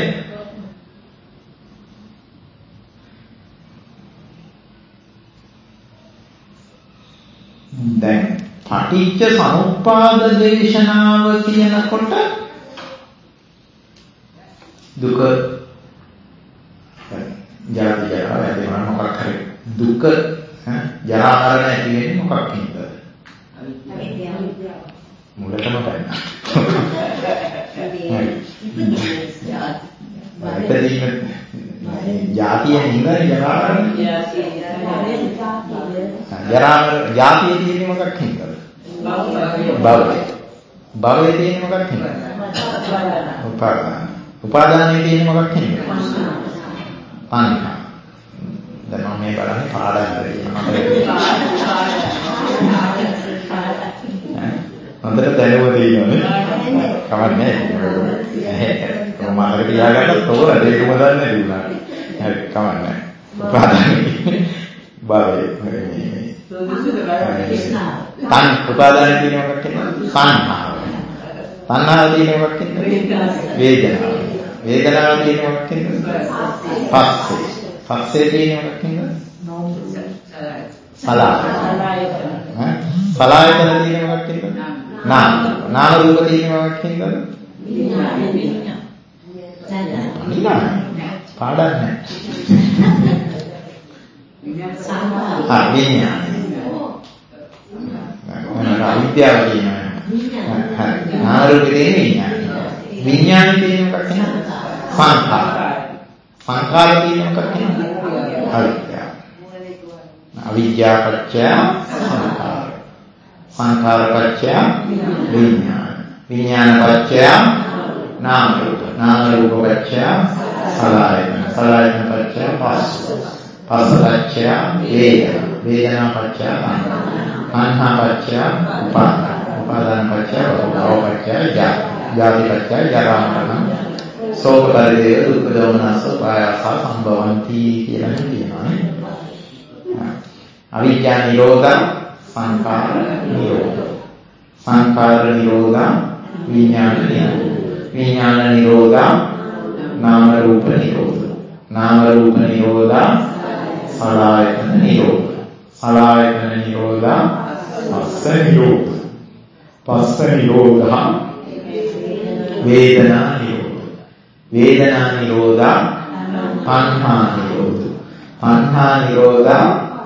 දැන් පටිච්ච සමුප්පාද දේශනාව කියනකොට දුක ජාති ජරා ව්‍යාධි මරණ මොකක් හරි දුක ජරා මරණ ඇති වෙන්නේ මොකක් හින්දාද? මුලටම ගන්න. ඉතින් ජාතියෙන් ඉඳලා ජරා මරණ ජරා ජාතිය තියෙන්නේ මොකක් හින්දාද? භවය. භවය තියෙන්නේ මොකක් හින්දාද? උපාදාන. උපාදානයේ තියෙන්නේ මොකක් හින්දාද? පංචා. දැන් මම මේ බලන්නේ පාඩම් කරලා හොඳට දැනුම තියෙනවනේ. කවන්නේ නැහැ. කොහොමද තියාගන්න තෝරලා ඒකම දන්නේ නැතුණා. හරි කවන්නේ. උපාදානයේ භවය. තන් උපාදානයේ තියෙන මොකක්ද? සංහාව. සංහාව තියෙන මොකක්ද? වේදනාව. වේදනාව තියෙන මොකක්ද? පස්සේ. පස්සේ තියෙන මොකක්ද? සලආයතන. ඈ සලආයතන තියෙන මොකක්ද? නාම. නාම රූප තියෙන මොකක්ද? විඥාන. විඥාන. පාඩම් නැහැ. ආ විඥාන. අවිද්‍යාව කියනවා. නාම රූපේ තියෙන විඥාන. විඥානේ තියෙන මොකක්ද? සංඛාර. සංඛාර තියෙන මොකක්ද? අවිද්‍යාව. අවිද්‍යාව පත්‍ය සංඛාර. සංඛාර පත්‍ය විඥාන. විඥාන පත්‍ය නාම රූප. නාම රූප පත්‍ය සලආයතන. සලආයතන පත්‍ය පස්ස. පස්ස පත්‍ය වේදනා. වේදනා පත්‍ය සංඛාර පත්‍ය උපාදාන. උපාදාන පත්‍ය භව පත්‍ය ජාති. ජාති පත්‍ය ජරා මරණ. සෝක පරිදේව දුක්ඛ දෝමනස්ස පායස සම්භවಂತಿ කියලා කියනවානේ. අවිද්‍යා නිරෝධ සංඛාර නිරෝධ. සංඛාර නිරෝධ විඥාන නිරෝධ. විඥාන නිරෝධ නාම රූප නිරෝධ. නාම රූප නිරෝධ සලආයතන නිරෝධ. සලආයතන නිරෝධ පස්ස නිරෝධ. පස්ස නිරෝධ වේදනා නිරෝධ. වේදනා නිරෝධ සංඛා නිරෝධ. සංඛා නිරෝධ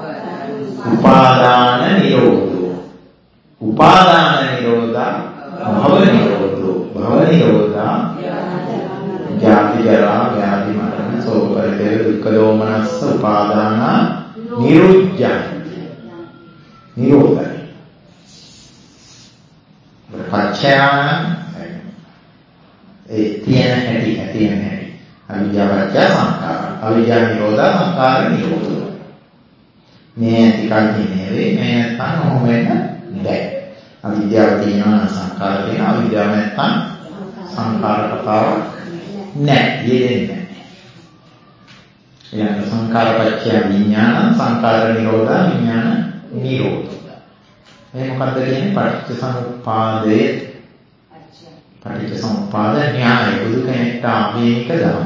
උපාදාන නිරෝධ. උපාදාන නිරෝධ භව නිරෝධ. භව නිරෝධ ජාති ජරා ව්‍යාධි මරණ සෝක පරිදේව දුක්ඛ දෝමනස්ස උපාදාන නිරුද්ධ. නිරෝධයි. පච්චයන ඒ තියෙන හැටි තියෙන හැටි. අවිද්‍යාව පත්‍ය සංඛාර. අවිද්‍යාව නිරෝධ සංඛාර නිරෝධ. මේ ටිකක් නෙවෙයි මේ නැත්නම් ඔහොම වෙන්න බැහැ. අවිද්‍යාව තියෙනවා නම් සංඛාර තියෙනවා. අවිද්‍යාව නැත්නම් සංඛාර කතාව නැහැ. යෙදෙන්නේ නැහැ. ඊළඟ සංඛාරපච්චය විඥාන සංඛාර නිරෝධා විඥාන නිරෝධ. මේ මොකද්ද කියන්නේ? පටිච්ච සමුප්පාදයේ පටිච්ච සමුප්පාද න්‍යාය බුදු කෙනෙක්ට ආවේනික ධර්ම.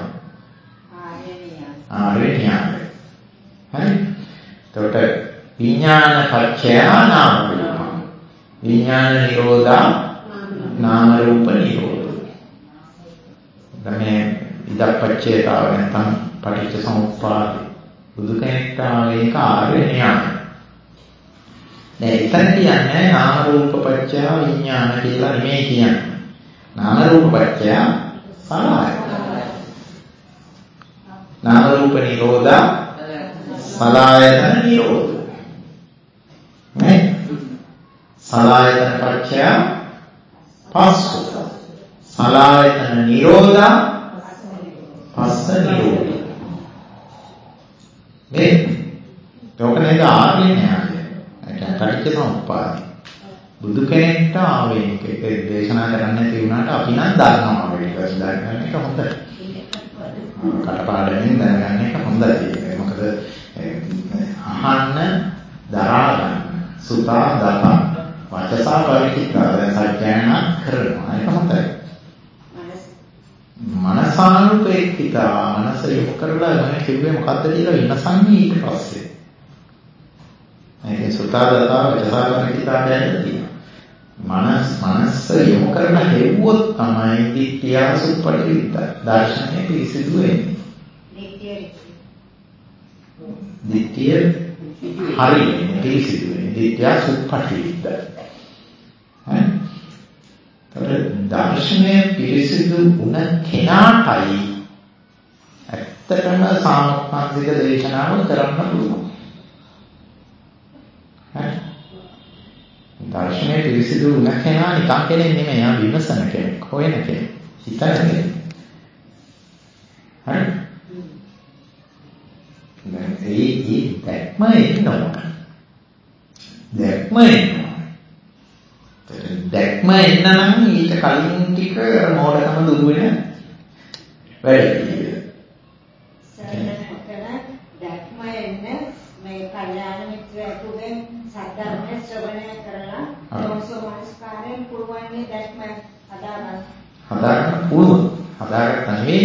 ආර්ය න්‍යාය. හරි. එතකොට විඥාන පච්චය නාම රූප. විඥාන නිරෝධා නාම රූප නිරෝධ. මේ ඉදප්පච්චේතාව නැත්නම් පටිච්ච සමුප්පාද බුදු කෙනෙක්ට ආවේනික ආර්ය න්‍යාය. දැන් එතන කියන්නේ නාම රූප පච්චය විඥාන කියලා නෙමෙයි කියන්නේ. නාම රූප පච්චය සලආයතන. නාම රූප නිරෝධා සලආයතන නිරෝධ. නේ? සලආයතන පච්චය පස්ස. සලආයතන නිරෝධා පස්ස නිරෝධ. මේ ලෝකනේ ආර්ය න්‍යාය. ඒක පටිච්ච සමුප්පාද. බුදු කෙනෙක්ට ආවේනික ඒක දේශනා කරන්න තියුණාට අපි නම් දන්නවා මේක දැනගන්න එක හොඳයි. කටපාඩමින් දැනගන්න එක හොඳයි. මොකද අහන්න දරා ගන්න සුතා දතා වචසා පරිචිතා සත්‍යයන් කරනවා ඒක හොඳයි. මනසානුපේක්ෂිතා මනස යොමු කරලා මම කිව්වේ මොකද්ද කියලා විමසන්නේ ඊට පස්සේ. මේකේ සුතා දතා වචසා පරිචිතා දැනගන්න. මනස් මනස යොමු කරලා හෙව්වොත් තමයි දිට්ඨිය සුප්පටිවිද්ද දර්ශනය පිරිසිදු වෙන්නේ. දිට්ඨිය හරියන්නේ පිරිසිදු වෙන්නේ දිට්ඨිය සුප්පටිවිද්ද. හරි. දර්ශනය පිරිසිදු වුණ කෙනාටයි ඇත්තටම සාමකාන්තික දේශනාව කරන්න පුළුවන්. හරි. දර්ශනය පිරිසිදු වුණ කෙනා නිකන් කෙනෙක් නෙමෙයි. යා විමසන කෙනෙක්, හොයන කෙනෙක්, හිතන කෙනෙක්. හරි. දැන් ඒ ඒ දැක්ම එන්නවා. දැක්ම එන්නවා. දැක්ම එන්න නම් ඊට කලින් ටික මොඩකම දුරු වෙන වැඩේ. දැක්ම එන්න මේ කල්යාණ මිත්‍රයෙකුගෙන් සද්ධර්මයේ ශ්‍රවණය කරලා යෝනිසෝමනස්කාරයෙන් පුළුවන් දැක්ම හදාගන්න. හදාගන්න පුළුවන්. හදාගන්න නෙවෙයි.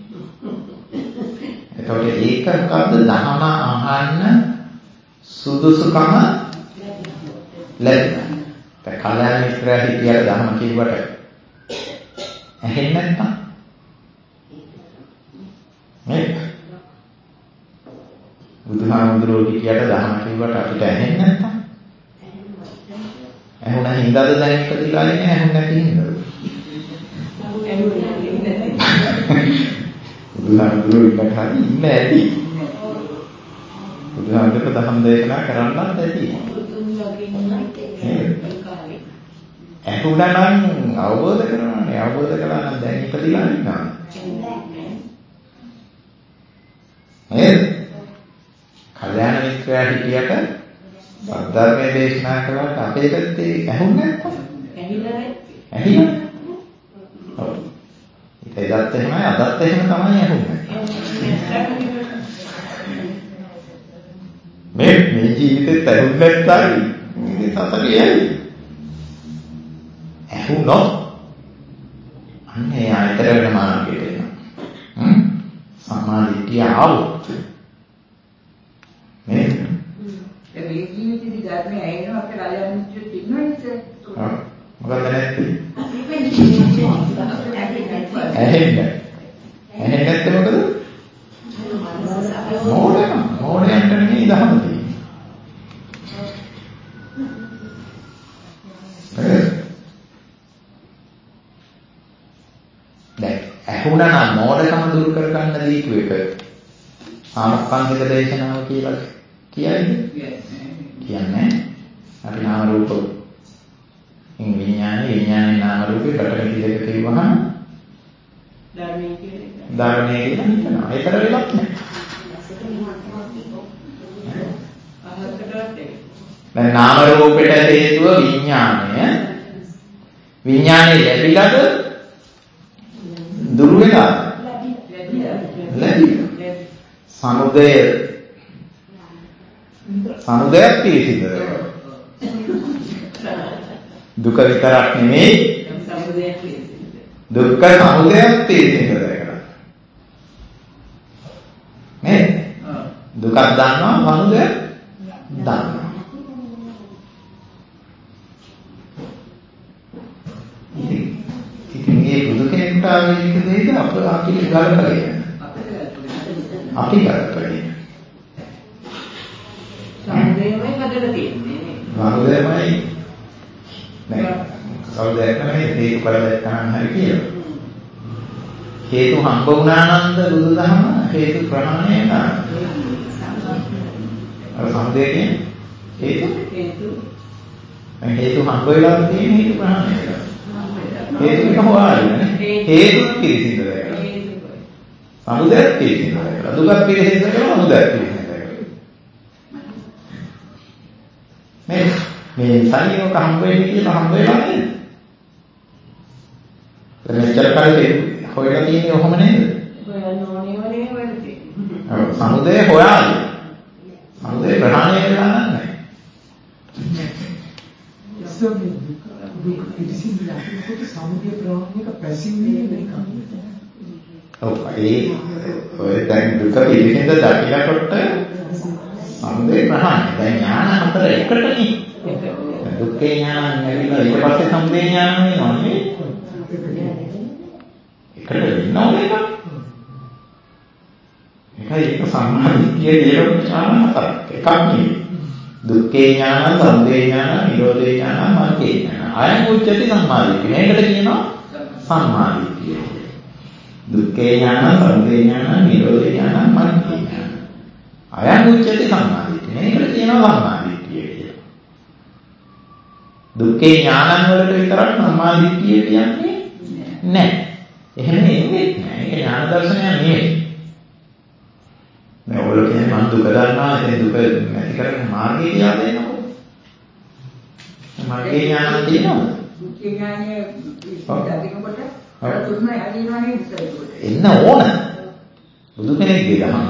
එතකොට ඒක මොකද්ද? ධහම අහන්න සුදුසුකම ලැබෙනවා. ඒ කල්යාණ මිත්‍රයා හිතියට ධහම කිව්වට ඇහෙන්නේ නැත්තම් මේ බුදුහාමුදුරුවෝ කියට දහම කිව්වට අපිට ඇහෙන්නේ නැත්තම් ඇහුණා හින්දාද දැන් ඉපදිලා ඉන්නේ ඇහුන්නේ නැති හින්දාද බුදුහාමුදුරුවෝ ඉන්න කාලේ ඉන්න ඇති බුදුහාමුදුරුවෝ දහම් දේශනා කරන්නත් ඇති ඇහුණා නම් අවබෝධ කරනවානේ අවබෝධ කළා නම් දැන් ඉපදිලා ඉන්නවා නේද කල්‍යාණ මිත්‍රයා හිටියට සද්ධර්මයේ දේශනා කළාට අපේ පැත්තේ ඇහුන්නේ නැත්තම් ඇහිලා ඇහිලා ඔව් ඒක එදත් එහෙමයි අදත් එහෙම තමයි ඇහුන්නේ මේ මේ ජීවිතේත් ඇහුන්නේ නැත්තම් මේ සතරේ ඇයි ඇහුනොත් අන්නේ ආයතර වෙන මාර්ගයට එනවා හ්ම් සමාධිය ආවොත් මේ ඒ ජීවිතේ ධර්මය ඇහෙනවා අපේ කල්‍යාණ මිත්‍රයෙක් ඉන්නවනේ ඔව් මොකද නැත්තේ ඇහෙන්නේ ඇහෙන්නේ නැත්තේ මොකද මොඩේ මොඩේන්ට නෙමෙයි දහම තියෙන්නේ දැන් ඇහුණා නම් මොඩකම දුරු කර ගන්න දීපු එක ආමක්ඛන්දික දේශනාව කියලා කියන්නේ කියන්නේ අපි නාම රූප ඉන් විඥානේ විඥානේ නාම රූපේ ප්‍රකටි දෙක කියවහම ධර්මයේ කියලා ධර්මයේ කියලා හිතනවා ඒතර වෙලක් නැහැ දැන් නාම රූපෙට හේතුව විඥානය විඥානේ ලැබිලාද දුරු වෙලා ලැබිලා සමුදය සමුදයත් පිළිසිඳ දැකලා. දුක විතරක් නෙමෙයි සමුදයක් පිළිසිඳ. දුක්ඛ සමුදයත් පිළිසිඳ දැකලා. නේද? දුකක් දන්නවා සමුදය දන්නවා. ඉතින් මේ බුදු කෙනෙකුට ආවේනික දෙයද අප අපි ගලපගෙන. අපි ගලපගෙන. සමුදයමයි කඩලා තියෙන්නේ. සමුදයමයි නෑ. සමුදයක් නෙමෙයි හේතුඵල දැක්කම හරි කියලා. හේතු හම්බ වුණා නන්ද බුදුදහම හේතු ප්‍රහාණය කරනවා. අර සමුදය කියන්නේ හේතු හේතු හේතු හම්බ වෙලා තියෙන හේතු ප්‍රහාණය කරනවා. හේතු එක හොයාගෙන හේතු පිළිසිඳ දැකලා. සමුදයක් පිළිසිඳ දැකලා. දුකක් පිළිසිඳ දැකලා සමුදයක් පිළිසිඳ දැකලා. මේ මේ සංයෝග හම්බ වෙන්නේ කියලා හම්බ වෙලා නේද? මෙච්චර කාලේ හොයලා තියෙන්නේ ඔහොම නේද? හොයන්න ඕනේ වනේ වෙන්නේ. ඔව් සමුදය හොයාගෙන. සමුදය ප්‍රහාණය කරලා නැහැ. දුක පිළිසිඳලා කොට සමුදය ප්‍රහාණයක පැසිව් වෙන්නේ එකක්. ඔව් ඒ ඔය දැන් දුක පිළිසිඳ දකිනකොට සමුදය ප්‍රහාණය. දැන් ඥාන හතර එකටනේ. දුක්ඛේ ඥාන නැවිලා ඊට පස්සේ සමුදය ඥාන වෙනවා නේ. එකට වෙන්න ඕනේ එක. එකයි එක සම්මාදිට්ඨිය කියන ඥාන හතරක්. එකක් නෙවෙයි. දුක්ඛේ ඥාන, සමුදය ඥාන, නිරෝධේ ඥාන, මාර්ගේ ඥාන. අයං උච්චති සම්මාදිට්ඨිය. මේකට කියනවා සම්මාදිට්ඨිය. දුක්ඛේ ඥාන, සමුදය ඥාන, නිරෝධේ ඥාන, මාර්ගේ ඥාන. අයං උච්චති සම්මාදිට්ඨිය. මේකට කියනවා සම්මාදිට්ඨිය කියලා. දුක්ඛේ ඥානන් වලට විතරක් සම්මාදිට්ඨිය කියන්නේ නැහැ. එහෙම නෙමෙයි නෑ. ඒක ඥාන දර්ශනය නෙමෙයි. මේ ඔයගොල්ලෝ කියන්නේ මම දුක දන්නවා ඒ දුක නැති කරන මාර්ගය කියලා දෙන්නකො. මාර්ගය ඥාන තියෙනවද? දුක්ඛ ඥානය ඉස්සරහට අර තුන්ම හැදෙනවා නේද ඉස්සරහට. එන්න ඕන. බුදු කෙනෙක්ගේ දහම.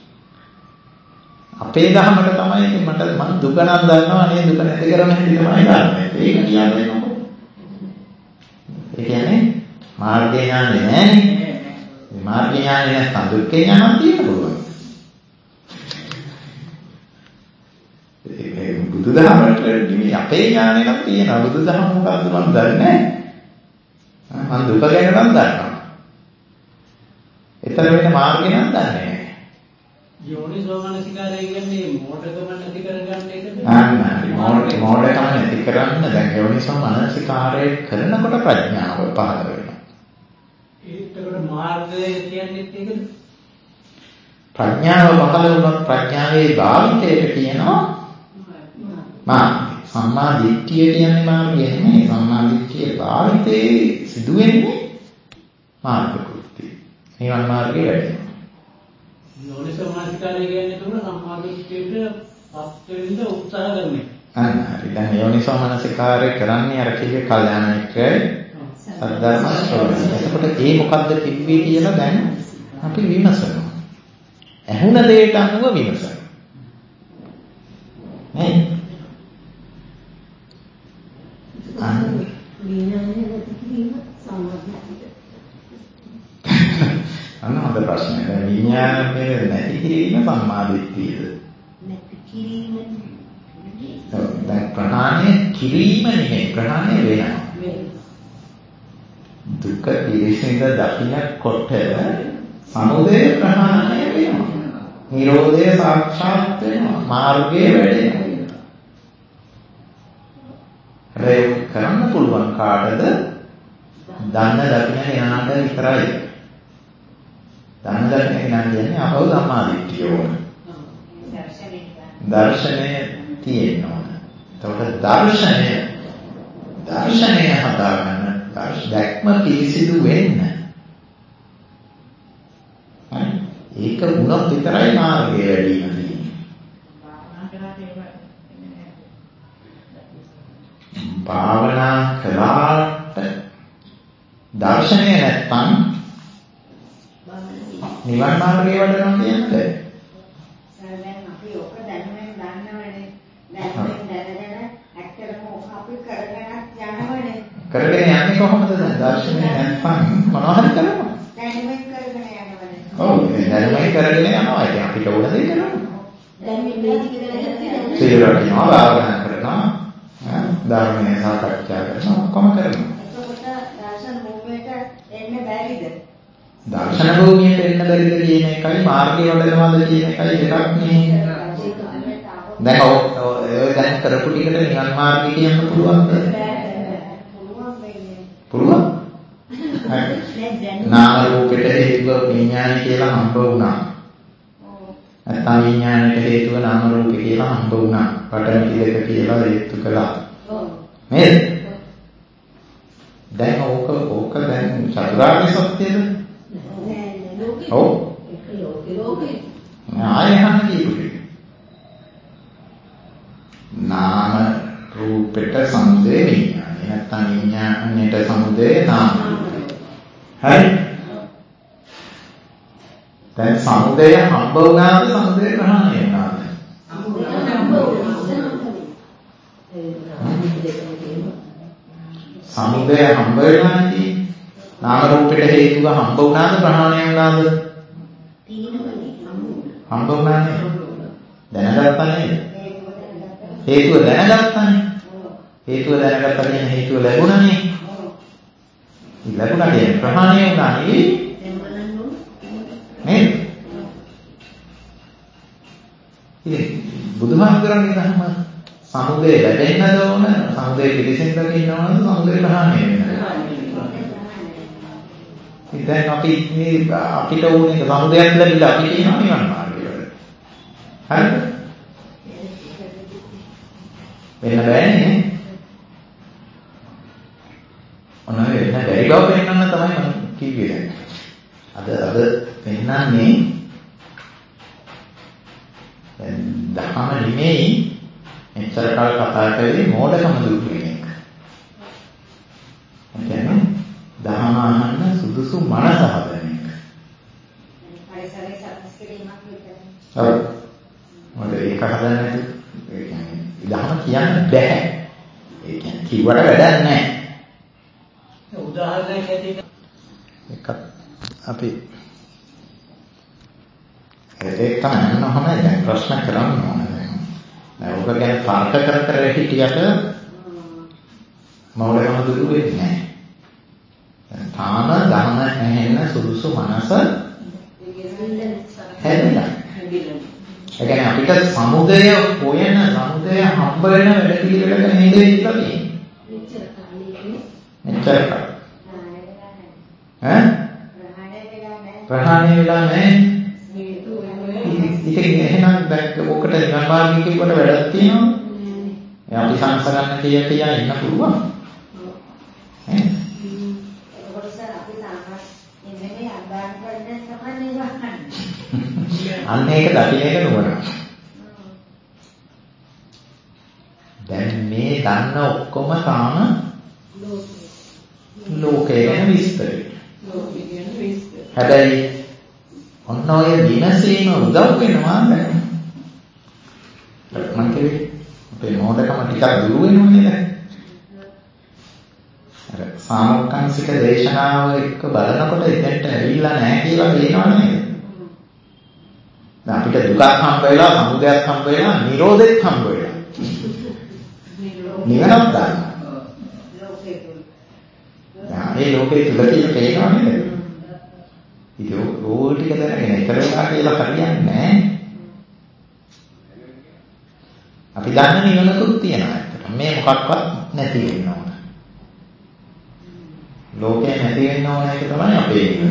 අපේ දහමට තමයි මට මම දුක නම් දන්නවා නේ දුක නැති කරන හැටි තමයි දන්නේ. ඒක කියන්නේ නෝ. ඒ කියන්නේ මාර්ගය ඥානෙ නෑනේ. මාර්ගය ඥානෙ නැත්නම් දුක්ඛ ඥානක් තියෙන්න පුළුවන්. ඒ බුදුදහමට නෙමෙයි අපේ ඥානෙ නම් තියෙනවා. බුදුදහම මොකද්ද මම දන්නේ නැහැ. මම දුක ගැන නම් දන්නවා. ඒතර වෙන මාර්ගය නම් දන්නේ නැහැ. යෝනිසෝමනසිකාරය කියන්නේ මෝඩකම නැති කරගන්න එකද? නෑ නෑ මෝඩකම නැති කරන්න දැන් යෝනිසෝමනසිකාරය කරනකොට ප්‍රඥාව පහළ වෙනවා. ඒකට මාර්ගය කියන්නේ ඒකද? ප්‍රඥාව පහළ වුණොත් ප්‍රඥාවේ භාවිතයට කියනවා මා සම්මා දිට්ඨිය කියන්නේ මාර්ගය නෙමෙයි. සම්මා දිට්ඨියේ භාවිතේ සිදු වෙන්නේ මාර්ග කෘත්‍ය. නිවන් මාර්ගය වැඩෙනවා. යෝනිසෝමනසිකාරය කියන්නේ තුන සම්මාදිට්ඨියට පත් වෙන්න උත්සාහ කරන එක. අන්න හරි. දැන් යෝනිසෝමනසිකාරය කරන්නේ අර කිව්වේ කල්යාණ මිත්‍රයයි සද්ධර්ම ශ්‍රවණය. එතකොට ඒ මොකද්ද කිව්වේ කියලා දැන් අපි විමසනවා. ඇහුණ දෙයට අනුව විමසනවා. නේ? අන්න විඥානයේ නැතිවීම සම්මාදිට්ඨිය. අන්න හොඳ ප්‍රශ්නයක්. විඥානයේ නැති කිරීම සම්මාදිට්ඨියද? නැති කිරීම දැන් ප්‍රහාණය කිරීම නෙමෙයි ප්‍රහාණය වෙනවා. දුක පිළිසිඳ දකින්නකොට සමුදය ප්‍රහාණය වෙනවා. නිරෝධය සාක්ෂාත් වෙනවා. මාර්ගය වැඩෙනවා. ඒක කරන්න පුළුවන් කාටද? දන්න දකින්න කෙනාට විතරයි. දන්න දකින්න කෙනා කියන්නේ අපව සම්මාදිට්ඨිය ඕන. දර්ශනය තියෙන්න ඕන. එතකොට දර්ශනය දර්ශනය හදාගන්න දැක්ම පිළිසිදු වෙන්න. හරි. ඒක වුණොත් විතරයි මාර්ගය වැඩි වෙන්නේ. භාවනා කළාට දර්ශනය නැත්නම් නිවන් මාර්ගය වඩනවා කියන්නේ දැන් අපි ඔක දැනුමෙන් දන්නවනේ. දැනුමෙන් දැනගෙන ඇත්තටම ඔක අපි කරගෙන යනවනේ. කරගෙන යන්නේ කොහොමද දැන්? දර්ශනය නැත්නම් මොනවා හරි කරනවා. දැනුමෙන් කරගෙන යනවනේ. ඔව් දැනුමෙන් කරගෙන යනවා. ඒක අපිට ඕන දේ කරනවා. දැන් මේ ටික දැනගත්තා. සීල රකින්නවා, භාවනා කරනවා, ධර්මය සාකච්ඡා කරනවා, ඔක්කොම කරනවා. එතකොට දර්ශන භූමියට එන්න බැරිද? දර්ශන භූමියට එන්න බැරිද කියන එකයි මාර්ගය වඩනවාද කියන එකයි එකක් නේ. දැන් ඔය දැන් කරපු ටිකට නිවන් මාර්ගය කියන්න පුළුවන්ද? පුළුවන්. නාම රූපෙට හේතුව විඥානය කියලා හම්බ වුණා. නැත්නම් විඥානයට හේතුව නාම රූපේ කියලා හම්බ වුණා. පඨවි දෙක කියලා හේතු කළා. නේද? දැන් ඕක ඕක දැන් චතුරාර්ය සත්‍යද? ඔව්. ආයෙ අහන්න කීපෙක. නාම රූපෙට සමුදය විඥානය. නැත්නම් විඥානයට සමුදය නාම. හරි. දැන් සමුදය හම්බ වුණාද සමුදය ප්‍රහාණය වුණාද? සමුදය හම්බ වෙනවා නෙති. නාම රූපෙට හේතුව හම්බ වුණාද ප්‍රහාණය වුණාද? හම්බ වුණානේ. දැනගත්තා නේද? හේතුව දැනගත්තානේ. හේතුව දැනගත්තා කියන්නේ හේතුව ලැබුණානේ. ලැබුණා කියන්නේ ප්‍රහාණය වුණා නෙවෙයි. නේද? ඉතින් බුදුහාමුදුරන්ගේ ධර්ම සමුදය ලැබෙන්නද ඕන? සමුදය පිළිසින් දකින්න ඕනද? සමුදය ප්‍රහාණය වෙන්නද? ඉතින් අපි මේ අපිට ඕනේ සමුදයක් ලැබිලා අපි කියනවා නිවන් මාර්ගය වල. හරිද? වෙන්න බෑනේ නේ. ඔන්න ඔය වෙන්න බැරි බව පෙන්වන්න තමයි මම කිව්වේ දැන්. අද අද පෙන්වන්නේ දැන් දහම නෙමෙයි මෙච්චර කාල කතා කරේ මෝඩකම දුරු වෙන එක. කියන්නේ දහම අහන්න සුදුසු මනස හදන එක. පරිසරයේ සකස් කිරීමක් විතරයි. ඔව්. මොකද ඒක හදන්න නැති ඒ කියන්නේ දහම කියන්න බෑ. ඒ කියන්නේ කිව්වට වැඩක් නැහැ. උදාහරණයක් ඇටියට එකක් අපි ඒක තමයි නෝනම දැන් ප්‍රශ්න කරන්න ඕන දැන්. දැන් ඔබ ගැන තර්ක කර කර හිටියට මෞලිකම දුරු වෙන්නේ නැහැ. දැන් තාම ධර්ම ඇහෙන්න සුදුසු මනස හැදෙලා. ඒ කියන්නේ අපිට සමුදය හොයන සමුදය හම්බ වෙන වැඩ පිළිවෙලක නේද ඉඳලා තියෙන්නේ. මෙච්චර කාලෙන්නේ. මෙච්චර කාලෙ. ඈ? ප්‍රහාණය වෙලා නැහැ. ඉතින් එහෙනම් දැන් ඔකට නිවන් මාර්ගය කියවට වැඩක් තියෙනවද? ඒ අපි සංසරන්න කිය කියා ඉන්න පුළුවන්. ඈ? ඒකෝට සර් අපි සාමාන්‍ය ඉන්නේ අදාන් කරන සමාන නිවහන්නේ. අන්න ඒක දකින්න එක නුවණ. දැන් මේ දන්න ඔක්කොම තාම ලෝකේ ගැන විස්තරයි. ලෝකේ ගැන විස්තර. හැබැයි ඔන්න ඔය විනසීම උදව් වෙනවා දැන්. මම කිව්වේ අපේ මොඩකම ටිකක් දුරු වෙනවනේ දැන්. අර සාමෝක්ඛංශික දේශනාව එක්ක බලනකොට එතෙන්ට ඇවිල්ලා නැහැ කියලා පේනව නේද? දැන් අපිට දුකක් හම්බ වෙලා, සමුදයක් හම්බ වෙලා, නිරෝධෙත් හම්බ වෙලා. නිවනක් ගන්න. ලෝකේ තුල. දැන් මේ ලෝකේ තුල කියලා පේනව නේද? ඉතින් ඕල් ටික දැනගෙන ඉතර වෙලා කියලා හරියන්නේ නැහැ. අපි දන්න නිවනකුත් තියෙනවා ඇත්තට. මේ මොකක්වත් නැති වෙන්න ඕන. ලෝකේ නැති වෙන්න ඕන එක තමයි අපේ නිවන.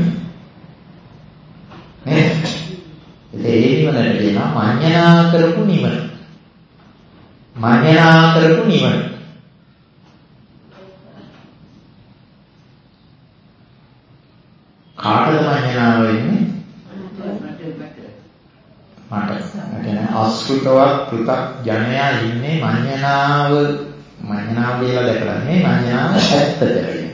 නේද? ඒ නිවනට කියනවා මඤ්ඤණා කරපු නිවන. මඤ්ඤණා කරපු නිවන. කාටද මඤ්ඤණා වෙන්නේ? මට. ඒ කියන්නේ අසුතවත් පෘථක් ජනයා ඉන්නේ මඤ්ඤණාව මඤ්ඤණාව කියලා දැකලා නේ මඤ්ඤණාව ඇත්ත කරගෙන.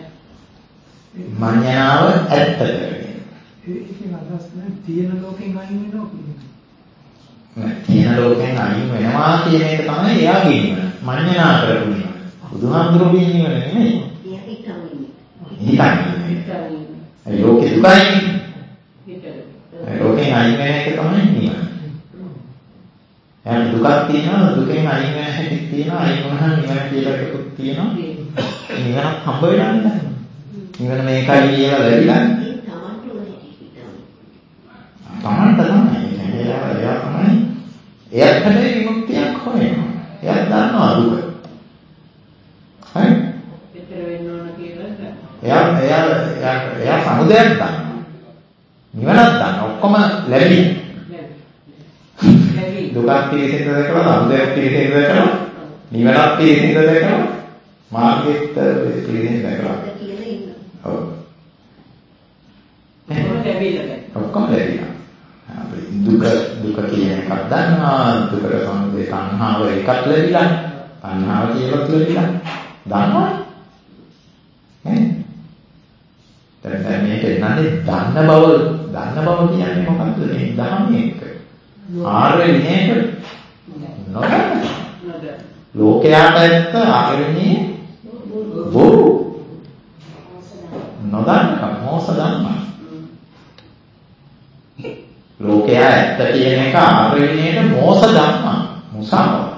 මඤ්ඤණාව ඇත්ත කරගෙන. ඒකෙන් අදහස් නැහැ තියෙන ලෝකෙන් අයින් වෙනවා කියන්නේ. තියෙන ලෝකයෙන් අයින් වෙනවා කියන එක තමයි එයාගේ නිවන. මඤ්ඤණා කරපු නිවන. බුදුහාමුදුරුවෝ නිවන නෙමෙයි. හිතන්නේ. ඒ ලෝකේ දුකයි. ඒ ලෝකයෙන් අයින් වෙන එක තමයි නිවන. එයාට දුකක් තියෙනවා, දුකෙන් අයින් වෙන හැටි තියෙනවා, අයින් වුණාම නිවන කියලා එකක් තියෙනවා. නිවනක් හම්බ වෙලා නැහැ. නිවන මේකයි කියලා ලැබිලා. තමන්ට තමයි. එයා එයා තමයි. එයාට හැබැයි විමුක්තියක් හොයනවා. එයා දන්නවා දුක. හරි? පිටර වෙන්න ඕන කියලා. එයා එයා එයා එයා සමුදයක් දන්නවා. නිවනක් දන්නවා. ඔක්කොම ලැබිලා. දුකක් පිළිසිඳ දැකලා, සමුදයක් පිළිසිඳ දැකලා, නිවනක් පිළිසිඳ දැකලා, මාර්ගෙත් පිළිසිඳ දැකලා. ඔව්. ඔක්කොම ලැබිලා. ඔක්කොම ලැබිලා. අපි දුක දුක කියන එකක් දන්නවා. දුකට සමුදය සංහාව එකක් ලැබිලා. සංහාව කියලා ලැබිලා. දන්නවා. නේ? දැන් මේක නන්නේ දන්න බව, දන්න බව කියන්නේ මොකක්ද? මේ ධර්මයේ එක. ආර්ය විනයක නොදන්න. ලෝකයාට ඇත්ත ආර්ය විනය බොරු. නොදන්නකම මොහොස දන්නවා. ලෝකයා ඇත්ත කියන එක ආර්ය විනයට මොහොස දන්නවා. මුසාවක්.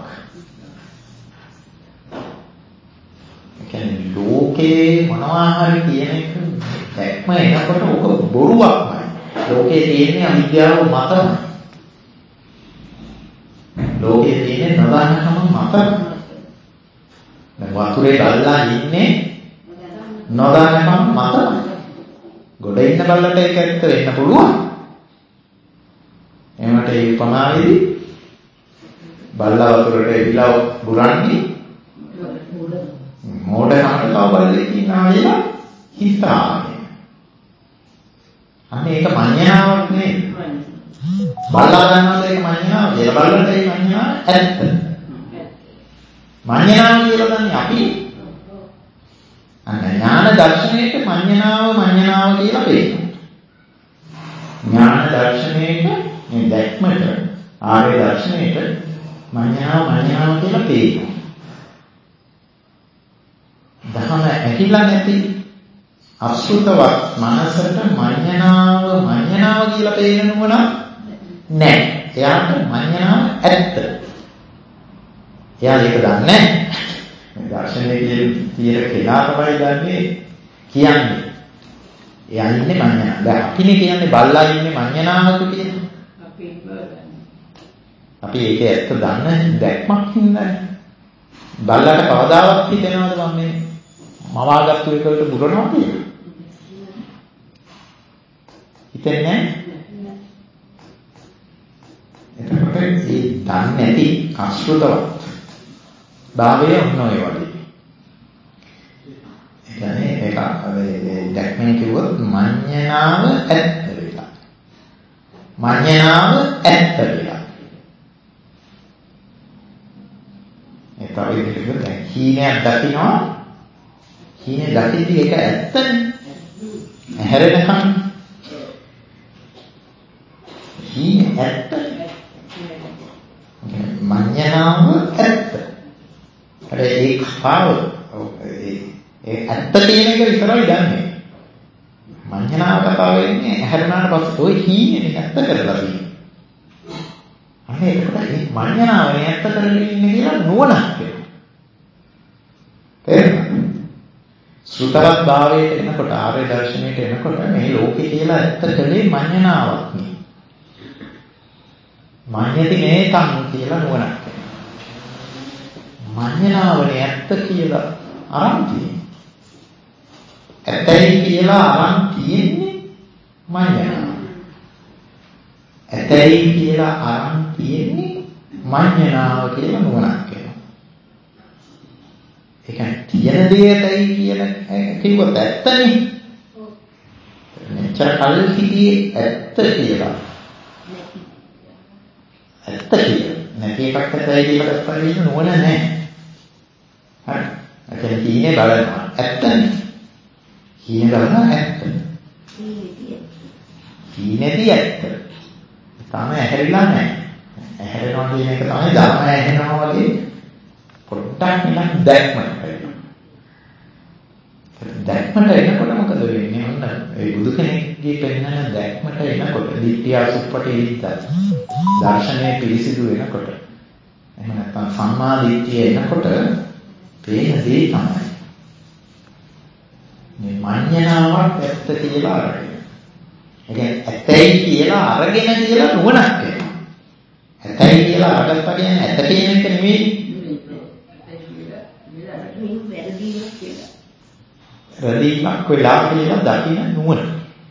ඒ කියන්නේ ලෝකේ මොනවා හරි කියන එක දැක්ම එනකොට ඔක බොරුවක්මයි. ලෝකේ තියෙන අවිද්‍යාව මතමයි. ලෝකයේ තියෙන නොදන්නකම මත දැන් වතුරේ ගල්ලා ඉන්නේ නොදන්නකම මත ගොඩ ඉන්න බල්ලට ඒක ඇත්ත වෙන්න පුළුවන්. එනකොට ඒ උපමාවේදී බල්ලා වතුරට එවිලා බුරන්නේ මෝඩකමට තව බල්ලෙක් ඉන්නවා කියලා හිතාගෙන. අනේ ඒක මඤ්ඤණාවක් නෙවෙයි. බල්ලා ගන්නවද ඒක මඤ්ඤණාව කියලා බලන්න ඒ මඤ්ඤණාව ඇත්ත. මඤ්ඤණාව කියලා දන්නේ අපි. අන්න ඥාන දර්ශනයේට මඤ්ඤණාව මඤ්ඤණාව කියලා පේනවා. ඥාන දර්ශනයේට මේ දැක්මට ආර්ය දර්ශනයේට මඤ්ඤණාව මඤ්ඤණාව කියලා පේනවා. දහම ඇහිලා නැති අසුතවත් මනසට මඤ්ඤණාව මඤ්ඤණාව කියලා පේන නුවණ නෑ. එයාට මඤ්ඤණාව ඇත්ත. එයා ඒක දන්නේ නෑ. දර්ශනයේ තියෙන කෙනා තමයි දන්නේ කියන්නේ. එයා ඉන්නේ මඤ්ඤණාව. දැන් අපිනේ කියන්නේ බල්ලා ඉන්නේ මඤ්ඤණාවක කියලා. අපි බලන්නේ. අපි ඒක ඇත්ත දන්න දැක්මක් හින්දානේ. බල්ලාට කවදාවත් හිතෙනවද මම මේ මවාගත්තු එකකට බුරනවා කියලා? හිතෙන්නේ නෑ. එතකොට ඒ දන්නේ නැති අශ්‍රුතවත් භාවය ඔන්න ඔය වගේ. ඒ කියන්නේ ඒක දැක්මෙන් කිව්වොත් මඤ්ඤණාව ඇත්ත වෙලා. මඤ්ඤණාව ඇත්ත වෙලා. ඒ තමයි කිව්වොත් දැන් හීනයක් දකින්නවා. හීනේ දකිද්දි ඒක ඇත්තනේ. හැරෙනකන් හීනේ ඇත්ත. මඤ්ඤණාව ඇත්ත. අර ඒ කතාව ඒ ඇත්ත කියන එක විතරයි දන්නේ. මඤ්ඤණාව කතාව වෙන්නේ හැරුණාට පස්සේ ඔය හීනේ ඇත්ත කරලා තියෙන්නේ. අනේ ඒකට මේ මඤ්ඤණාවනේ ඇත්ත කරගෙන ඉන්නේ කියලා නුවණක් වෙනවා. තේරෙනවද? සුතවත් භාවයට එනකොට ආර්ය දර්ශනයට එනකොට මේ ලෝකේ කියලා ඇත්ත කලේ මඤ්ඤණාවක් නේ. මඤ්ඤති මේකම් කියලා නුවණක්. මඤ්ඤණාවනේ ඇත්ත කියලා අරන් තියෙන්නේ. ඇතයි කියලා අරන් තියෙන්නේ මඤ්ඤණාව. ඇතයි කියලා අරන් තියෙන්නේ මඤ්ඤණාව කියලා නුවණක් වෙනවා. ඒ කියන්නේ තියෙන දෙයටයි කියන කිව්වොත් ඇත්තනේ. මෙච්චර කල් හිටියේ ඇත්ත කියලා. ඇත්ත කියලා. නැති එකක් ඇතයි කියලා දැක්කම නුවණ නැහැ. හරි. ඒ කියන්නේ හීනේ බලනවා. ඇත්තනේ. හීනේ බලනවා ඇත්ත. හීනේදී ඇත්ත. තාම ඇහැරිලා නැහැ. ඇහැරෙනවා කියන එක තමයි ධර්මය ඇහෙනවා වගේ පොඩ්ඩක් නිකන් දැක්මකට එනවා. දැක්මට එනකොට මොකද වෙන්නේ? ඔන්න ඒ බුදු කෙනෙක්ගේ පෙන්වන දැක්මට එනකොට දිට්ඨිය සුප්පටි විද්දා දර්ශනය පිරිසිදු වෙනකොට එහෙම නැත්නම් සම්මා දිට්ඨිය එනකොට පේන දේ තමයි මේ මඤ්ඤණාවක් ඇත්ත කියලා අරගෙන. ඒ කියන්නේ ඇතයි කියලා අරගෙන කියලා නුවණක් වෙනවා. ඇතයි කියලා අරගත්තා කියන්නේ ඇත කියන එක නෙමෙයි. වැරදීමක් වෙලා කියලා දකින්න නුවණ.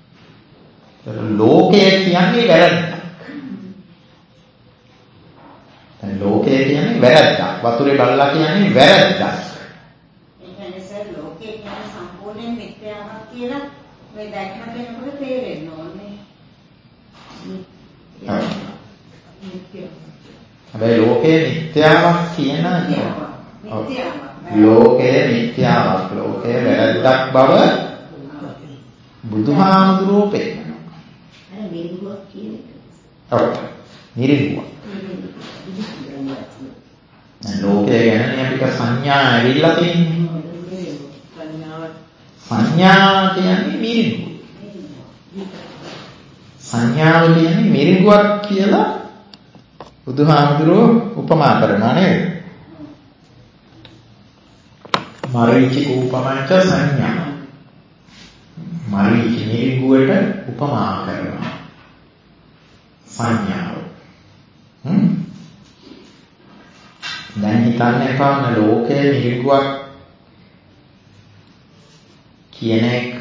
ලෝකය කියන්නේ වැරද්දක්. දැන් ලෝකය කියන්නේ වැරද්දක්. වතුරේ බලලා කියන්නේ වැරද්දක්. ඒ කියන්නේ සර් ලෝකේ කියන්නේ සම්පූර්ණයෙන් මිත්‍යාවක් කියලා මේ දැක්මට එනකොට තේරෙන්න ඕනේ. හැබැයි ලෝකයේ මිත්‍යාවක් කියන ලෝකයේ මිත්‍යාවක් ලෝකයේ වැරද්දක් බව බුදුහාමුදුරුවෝ පෙන්නනවා. අර මිරිඟුවක් කියන එක. ඔව්. මිරිඟුවක්. ලෝකයේ ගැන අපිට සංඥා ඇවිල්ලා තියෙන්නේ. සංඥා කියන්නේ මිරිඟුව. සංඥාව කියන්නේ මිරිඟුවක් කියලා බුදුහාමුදුරුවෝ උපමා කරනවා නේද? මරීචි උපමාච සංඥා. මරීචි මිරිඟුවට උපමා කරනවා. සංඥාව. හ්ම්. දැන් හිතන්න එපා න ලෝකයේ මිරිඟුවක් කියන එක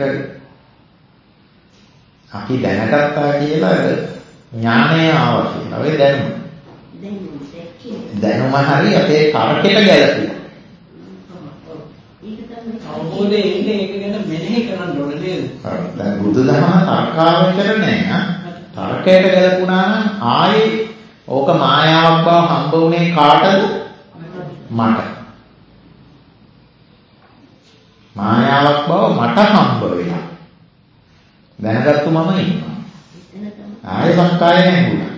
අපි දැනගත්තා කියලා ඥානය ආවා කියලා. ඔය දැනුම. දැනුම හරි අපේ තරකෙට ගැලපෙනවා. අවබෝධය ඉන්නේ ඒක ගැන මෙනෙහි කරන්න ඕනේ නේද? දැන් බුදුදහම තර්කාවෙතර නෑ. තරකයට ගැලපුණා නම් ආයේ ඕක මායාවක් බව හම්බ වුණේ කාටද? මට. මායාවක් බව මට හම්බ වෙලා. දැනගත්තු මම ඉන්නවා. ආයෙ සංකාය නැගුණා.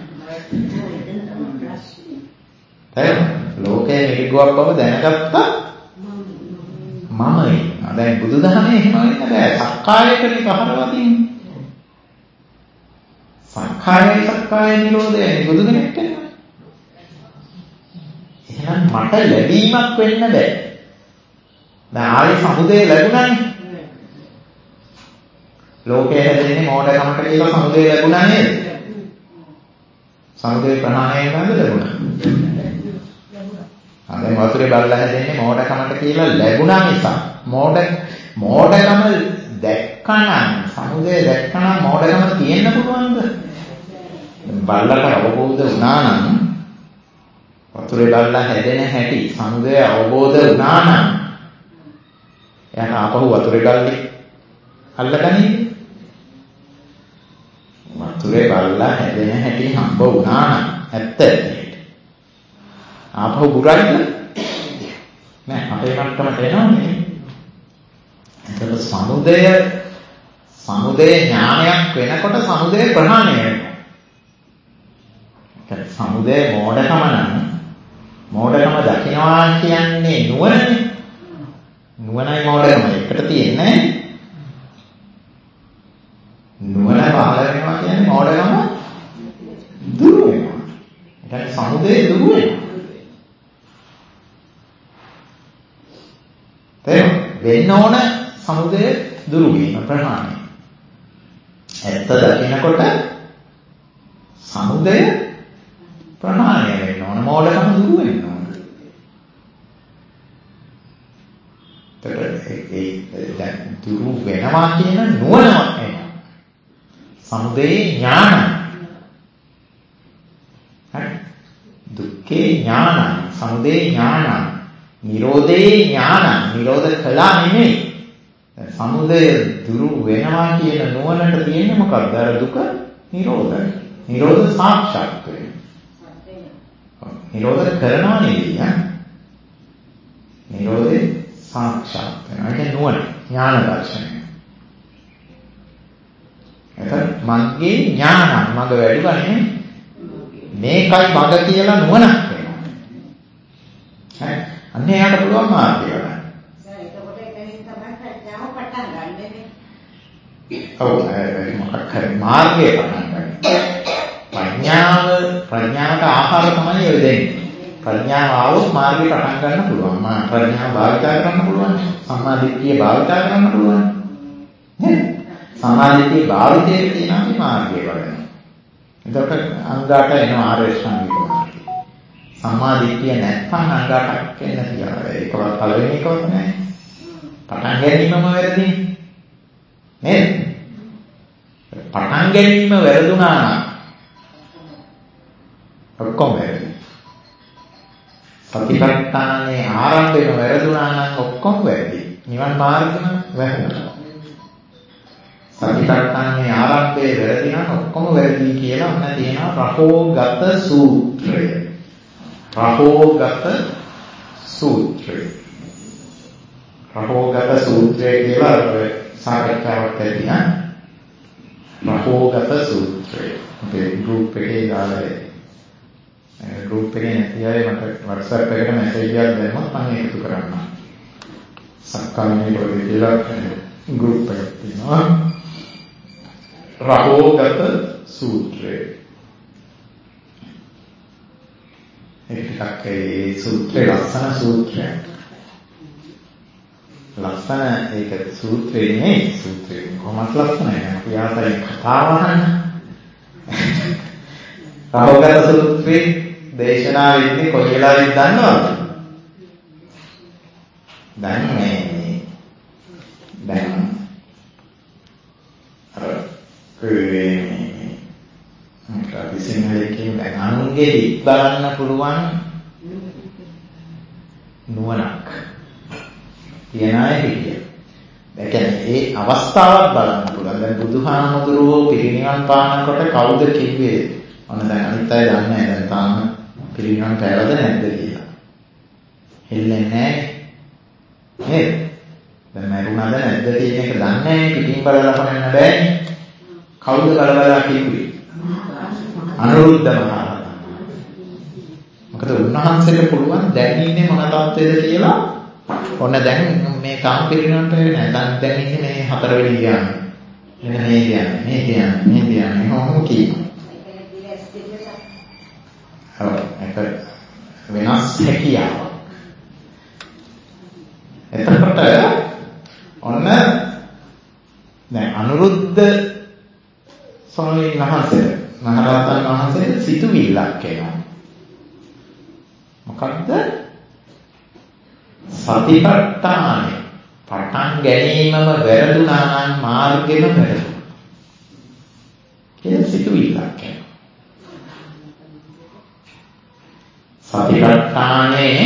එහෙනම් ලෝකයේ මිරිඟුවක් බව දැනගත්තා මම ඉන්නවා. දැන් බුදුදහමේ එහෙම වෙන්න බෑ. සක්කායකනේ පහරවා තියෙන්නේ. සංඛාරය සක්කාය නිරෝධයයි බුදු කෙනෙක් කියන්නේ. එහෙනම් මට ලැබීමක් වෙන්න බෑ. දැන් ආයේ සමුදේ ලැබුණානේ. ලෝකයේ හැදෙන්නේ මෝඩකමට කියලා සමුදේ ලැබුණා නේද? සමුදේ ප්‍රහාණය වෙනවද ලැබුණා? අද වතුරේ බලලා හැදෙන්නේ මෝඩකමට කියලා ලැබුණා නිසා මෝඩ මෝඩකම දැක්කනම් සමුදේ දැක්කනම් මෝඩකම තියෙන්න පුළුවන්ද? බලලට අවබෝධ වුණා නම් වතුරේ බලලා හැදෙන හැටි සමුදේ අවබෝධ වුණා නම් එයාට ආපහු වතුරේ ගල්ලි අල්ලගන්නේ වතුරේ බලලා හැදෙන හැටි හම්බ වුණා නම් ඇත්ත ඇත්තට ආපහු බුරයිද නෑ අපේ මට්ටමට එනවනේ. එතකොට සමුදය සමුදය ඥානයක් වෙනකොට සමුදය ප්‍රහාණය වෙනවා. ඒ සමුදය මෝඩකම නම් මෝඩකම දකින්නවා කියන්නේ නුවණනේ. නුවණයි මෝඩකම එකට තියෙන්නේ. නුවණ පහළ වෙනවා කියන්නේ මෝඩකම දුර වෙනවා. ඒ කියන්නේ සමුදය දුර වෙනවා. වෙන්න ඕන සමුදය දුරු වීම ප්‍රහාණය. ඇත්ත දකිනකොට සමුදය ප්‍රහාණය වෙන්න ඕන මෝඩකම දුරු වෙන්න ඕන. ඒකට ඒ දැන් දුරු වෙනවා කියන නුවණක් එනවා. සමුදේ ඥාන. හරි. දුක්ඛේ ඥාන, සමුදේ ඥාන. නිරෝධේ ඥාන නිරෝධ කළා නෙමෙයි. සමුදය දුරු වෙනවා කියන නුවණට තියෙන්නේ මොකක්ද? අර දුක නිරෝධයි. නිරෝධ සාක්ෂාත් වෙනවා. නිරෝධ කරනවා නෙවෙයි ඈ. නිරෝධේ සාක්ෂාත් වෙනවා. ඒක නුවණ ඥාන දර්ශනය. එතන මග්ගේ ඥාන මග වැඩිවන්නේ මේකයි මඟ කියලා නුවණක් වෙනවා. හරි. අන්න එයාට පුළුවන් මාර්ගය ගන්න. ඒකකොට එතනින් තමයි ප්‍රඥාව පටන් ගන්නෙ. ඔව් මොකක් හරි මාර්ගය පටන් ගන්න. ප්‍රඥාව ප්‍රඥාවට ආහාර තමයි ඔය දෙන්නේ. ප්‍රඥාව ආවොත් මාර්ගය පටන් ගන්න පුළුවන්. මා ප්‍රඥාව භාවිතා කරන්න පුළුවන්. සම්මා දිට්ඨිය භාවිතා කරන්න පුළුවන්. නේද? සම්මා දිට්ඨිය භාවිතයේ තියෙනවා මාර්ගය වඩන. එතකොට අංගාට එනවා ආරේෂ්ඨාංගික මාර්ගය. සම්මා දිට්ඨිය නැත්නම් අංගාටක් එන්න කියලා. ඒකවත් පළවෙනි එකවත් නැහැ. පටන් ගැනීමම වැරදිනේ. නේද? පටන් ගැනීම වැරදුනා නම් ඔක්කොම වැරදි. සතිපට්ඨානේ ආරම්භයම වැරදුනා නම් ඔක්කොම වැරදි. නිවන් මාර්ගෙම වැරදුනා. සතිපට්ඨානේ ආරම්භයේ වැරදි නම් ඔක්කොම වැරදි කියලා ඔන්න තියෙනවා රහෝගත සූත්‍රය. රහෝගත සූත්‍රය. රහෝගත සූත්‍රය කියලා සාකච්ඡාවක් තියෙනවා. රහෝගත සූත්‍රය. අපේ ගෲප් එකේ දාලා ගෲප් එකේ නැති අය මට WhatsApp එකට මැසේජ් එකක් දැම්මොත් මම ඒකතු කරන්නම්. සක්කානේ පොඩි කියලා ගෲප් එකක් තියෙනවා. රහෝගත සූත්‍රය. ඒකක් ඒ සූත්‍රය ලස්සන සූත්‍රයක්. ලස්සන ඒක සූත්‍රේ නෙමෙයි සූත්‍රේ කොහොමද ලස්සනයි. අපි ආතයි කතාව අහන්න. රහෝගත සූත්‍රේ දේශනා වෙන්නේ කොයි වෙලාවෙද දන්නවද? දන්නේ දැන් අර ඒ අපි සිංහලෙන් කියන දැන් අනුන්ගේ දික් බලන්න පුළුවන් නුවණක් තියන අය හිටිය. ඒ කියන්නේ ඒ අවස්ථාවක් බලන්න පුළුවන්. දැන් බුදුහාමුදුරුවෝ පිරිනිවන් පානකොට කවුද කිව්වේ? ඔන්න දැන් අනිත් අය දන්නේ නැහැ. දැන් තාම පිරිනිවන් පෑවද නැද්ද කියලා. හෙල්ලෙන්නේ නැහැ. නේද? දැන් මරුණාද නැද්ද කියන එක දන්නේ නැහැ. පිටින් බලලා හොයන්න බෑනේ. කවුද බලබලා කිව්වේ? අනුරුද්ධ මහරහතන්. මොකද උන්වහන්සේට පුළුවන් දැන් ඉන්නේ මොන තත්ත්වෙද කියලා. ඔන්න දැන් මේ තාම පිරිනිවන් පෑවේ නැහැ. දැන් දැන් ඉන්නේ මේ හතරවෙනි ගියානේ. මෙන්න මේ කියන්නේ මේ කියන්නේ මේ කියන්නේ කොහොම කියනවා. ඔව් ඒක වෙනස් හැකියාව. එතකොට ඔන්න දැන් අනුරුද්ධ ස්වාමීන් වහන්සේ මහරහතන් වහන්සේ සිතුවිල්ලක් එනවා. මොකක්ද? සතිපට්ඨානෙ පටන් ගැනීමම වැරදුනා නම් මාර්ගෙම වැරදුනා. කියලා සිතුවිල්ලක් එනවා. සතිපට්ඨානේ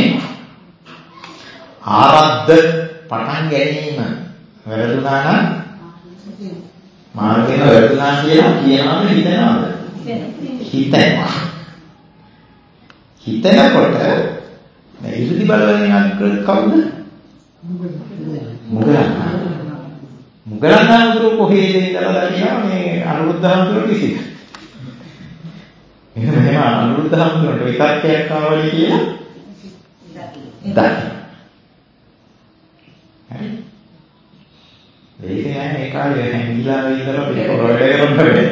ආරද්ධ පටන් ගැනීම වැරදුනා නම් මාර්ගෙම වැරදුනා කියලා කියනවාද හිතනවාද? හිතනවා. හිතනකොට මේ ඉරිදි බලවලින් අග්‍ර කවුද? මුගලන්. මුගලන් ආඳුර කොහේද ඉඳලා දකිනවා මේ අනුරුද්ධ ආඳුර කිසිද? එහෙනම් එහෙම අනුරුද්ධ ආඳුරට විතක්කයක් ආවලි කියලා දකින්න. හරි. ඒක නෑ මේ කාලේ හැංගිලා ඉඳලා මේක රොඩ කරන්න බෑ.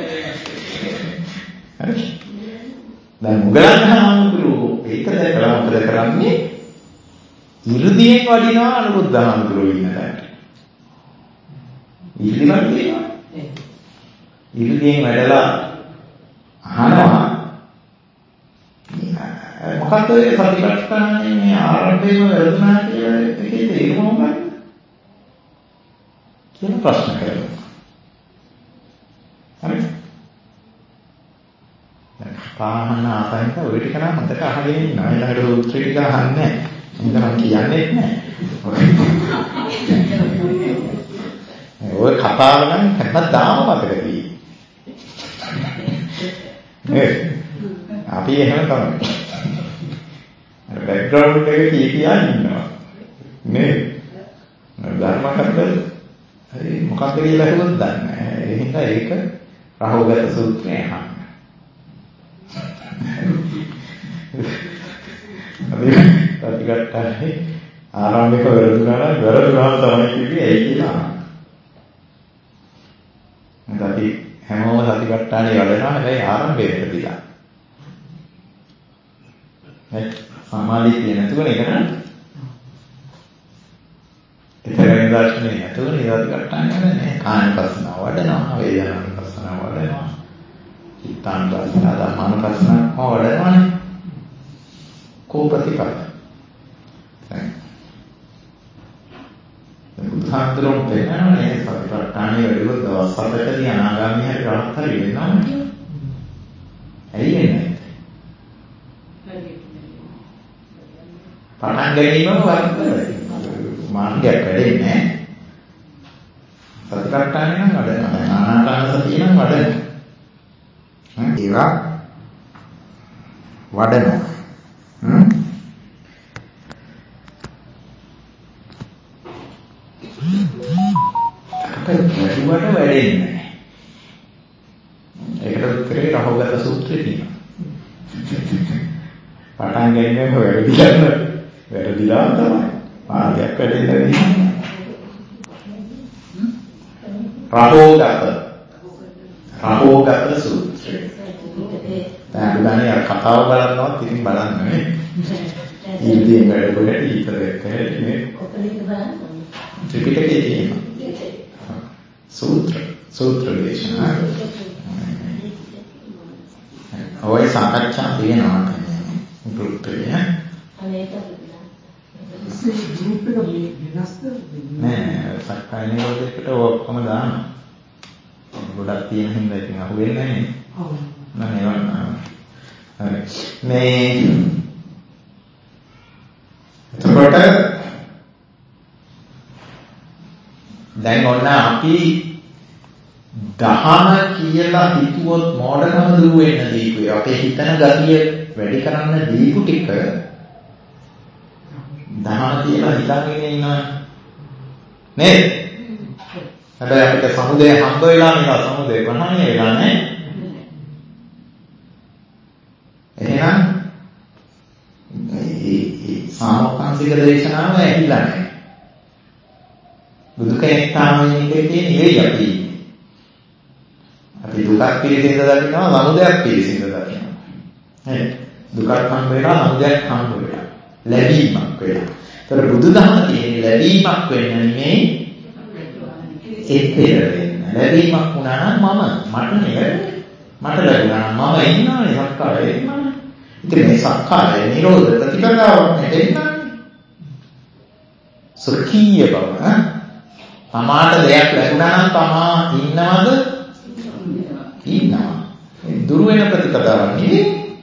හරි. දැන් මුගලන් ආඳුර ඒක දැකලා මොකද කරන්නේ? ඉර්ධියෙන් වඩිනවා අනුරුද්ධ ආඳුර ඉන්නට. ඉර්ධියක් තියෙනවා. ඉර්ධියෙන් වැඩලා අහනවා මොකක්ද ඒ සතිපට්ඨානේ මේ ආරම්භයේම වැරදුනා කියලා එකේ තේරුම මොකක්ද? කියන ප්‍රශ්න කරනවා. හරි. දැන් පාහන ආපහින්ද ඔය ටික නම් මතක අහගෙන ඉන්නවා. ඊළඟට සූත්‍ර ටික අහන්නේ නැහැ. මම කියන්නේ නැහැ. ඔය කතාව නම් හැමදාම මතක තියෙන්නේ. අපි එහෙම තමයි. අර බෑග්ග්‍රවුන්ඩ් එක කී කියා ඉන්නවා. නේද? ධර්ම කතා හරි මොකක්ද කියලා හිතුවොත් දන්නේ නැහැ. ඒ හින්දා ඒක රහෝගත සූත්‍රය අහන්න. සතිපට්ඨානේ ආරම්භක වැරදුනා නම් වැරදුනාම තමයි කිව්වේ ඇයි කියලා. මොකද අපි හැමෝම සතිපට්ඨානේ වඩනවා හැබැයි ආරම්භයේ වැරදිලා. ඒ සමාධිය කියන තුන එක නේද? ඒතරෙන් දර්ශනේ නැතුව නිරාධිකට්ටානේ නැහැ. කායපස්සනාව වඩනවා, වේදනානුපස්සනාව වඩනවා, චිත්තානුපස්සනාව, ධම්මානුපස්සනාව වඩනවානේ. කෝපතිපද. දැන් බුදුහාමුදුරුවෝ පෙන්නන්නේ සතිපට්ඨානේ වැඩිව දවස් හතකදී අනාගාමී හරි රහත් හරි වෙනවා නේද? ඇයි වෙන්නේ? පටන් ගැනීමම වර්ධනය. මාර්ගයක් වැඩෙන්නේ නැහැ. සතිපට්ඨානේ නම් වඩනවා. ආනාපාන සතිය නම් වඩනවා. ඒවා වඩනවා. හ්ම්. අපේ වැඩිවට වැඩෙන්නේ නැහැ. ඒකට උත්තරේ රහෝගත සූත්‍රයේ තියෙනවා. පටන් ගැනීමම වැරදිලා වැරදිලා තමයි. මාර්ගයක් වැඩෙන්නේ රහෝගත රහෝගත සූත්‍රය. දැන් ගානේ කතාව බලනවත් ඉතින් බලන්න නේ. ඉන්දියෙන් වැඩ පොඩට ඉතරයක් කරේ මේ ත්‍රිපිටකයේ තියෙනවා. සූත්‍ර සූත්‍ර දේශනා. ඔය සාකච්ඡා තියෙනවා ගෲප් එකේ. ඒ ගෲප් එක වෙනස්ද? නෑ සක්කාය නිරෝධයකට ඔක්කොම දානවා. ගොඩක් තියෙන හින්දා ඉතින් අහුවෙන්නේ නැහැ නේ. ඔව්. නෑ නේද? හරි. මේ එතකොට දැන් ඔන්න අපි දහම කියලා හිතුවොත් මෝඩකම දුරු වෙන්න දීපුවේ. අපේ හිතන ගතිය වැඩි කරන්න දීපු ටික දහම කියලා හිතාගෙන ඉන්නවා නේද? හැබැයි අපිට සමුදය හම්බ වෙලා නේද? සමුදය ප්‍රහාණය වෙලා නැහැ. එහෙනම් මේ සාමෝපන්සික දේශනාව ඇහිලා නැහැ. බුදු කෙනෙක් තාම මේකේ තියෙන ඉවෙයි අපි. අපි දුකක් පිළිසිඳ දකින්නවා, සමුදයක් පිළිසිඳ දකින්නවා. නේද? දුකක් හම්බ වෙනවා, සමුදයක් හම්බ වෙනවා. ලැබීමක් වෙනවා. ඒතර බුදුදහම කියන්නේ ලැබීමක් වෙන්න නෙමෙයි ඒකේ වෙන්න. ලැබීමක් වුණා නම් මම මට නෙවෙයි මට ලැබුණා නම් මම ඉන්නවනේ සක්කාය මම. ඉතින් මේ සක්කාය නිරෝධ ප්‍රතිපදාවක් නෙවෙන්නේ. සුඛීය බව. තමාට දෙයක් ලැබුණා නම් තමා ඉන්නවද? ඉන්නවා. ඒ දුර වෙන ප්‍රතිපදාවක් නෙවෙයි.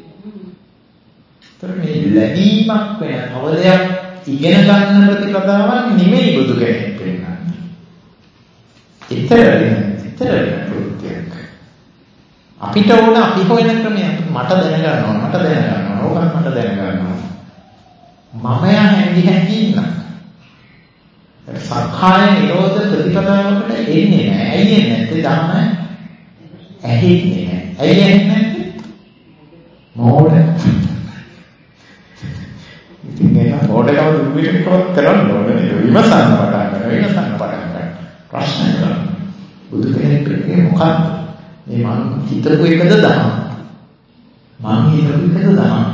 මේ ලැබීමක් වෙන තව දෙයක් ඉගෙන ගන්න ප්‍රතිපදාවක් නෙමෙයි බුදු කෙනෙක් පෙන්නන්නේ. ඉතරයි ඉතරයි ප්‍රත්‍යක්. අපිට ඕන අපි හොයන ක්‍රමය මට දැනගන්න ඕන මට දැනගන්න ඕන ඕකත් මට දැනගන්න ඕන. මමයා හැංගි හැංගි ඉන්නවා. සක්කාය නිරෝධ ප්‍රතිපදාවකට එන්නේ නැහැ. ඇයි එන්නේ නැත්තේ? ධර්ම ඇහින්නේ නැහැ. ඇයි ඇහින්නේ නැත්තේ? මෝඩ. ඉතින් ඒක මෝඩකම දුර්විතකම කරන්න ඕනේ නේද? විමසන්න පටන් ගන්න. විමසන්න පටන් ගන්න. ප්‍රශ්න කරන්න. බුදු කෙනෙක් කියන්නේ මොකක්ද? මේ මං හිතපු එකද දහම? මං හිතපු එකද දහම?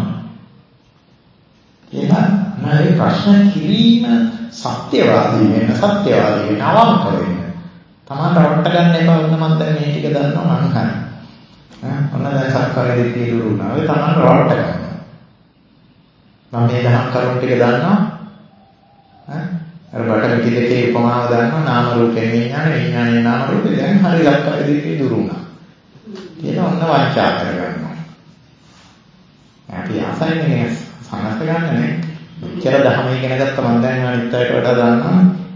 එහෙනම් මේ ප්‍රශ්න කිරීම සත්‍යවාදී වෙන සත්‍යවාදී වෙන අවංක වෙන. Taman රවට්ට ගන්න එපා වුණ මම දැන් මේ ටික දන්නවා මං හරි. ඈ ඔන්න දැන් සක්කාය දිට්ඨිය දුරු වුණා. ඒ Taman රවට්ට ගන්න. මම මේ දහම් කරුණු ටික දන්නවා. ඈ අර බටමිටි දෙකේ උපමාව දන්නවා. නාම රූපේ විඥාන විඥානේ නාම රූපේ දැන් හරි සක්කාය දිට්ඨිය දුරු වුණා. කියලා ඔන්න වංචා කරගන්නවා. අපි ආසයිනේ සමස්ත ගන්නනේ. කියලා දහම ඉගෙන ගත්ත මම දැන් අනිත් අයට වඩා දන්නවා.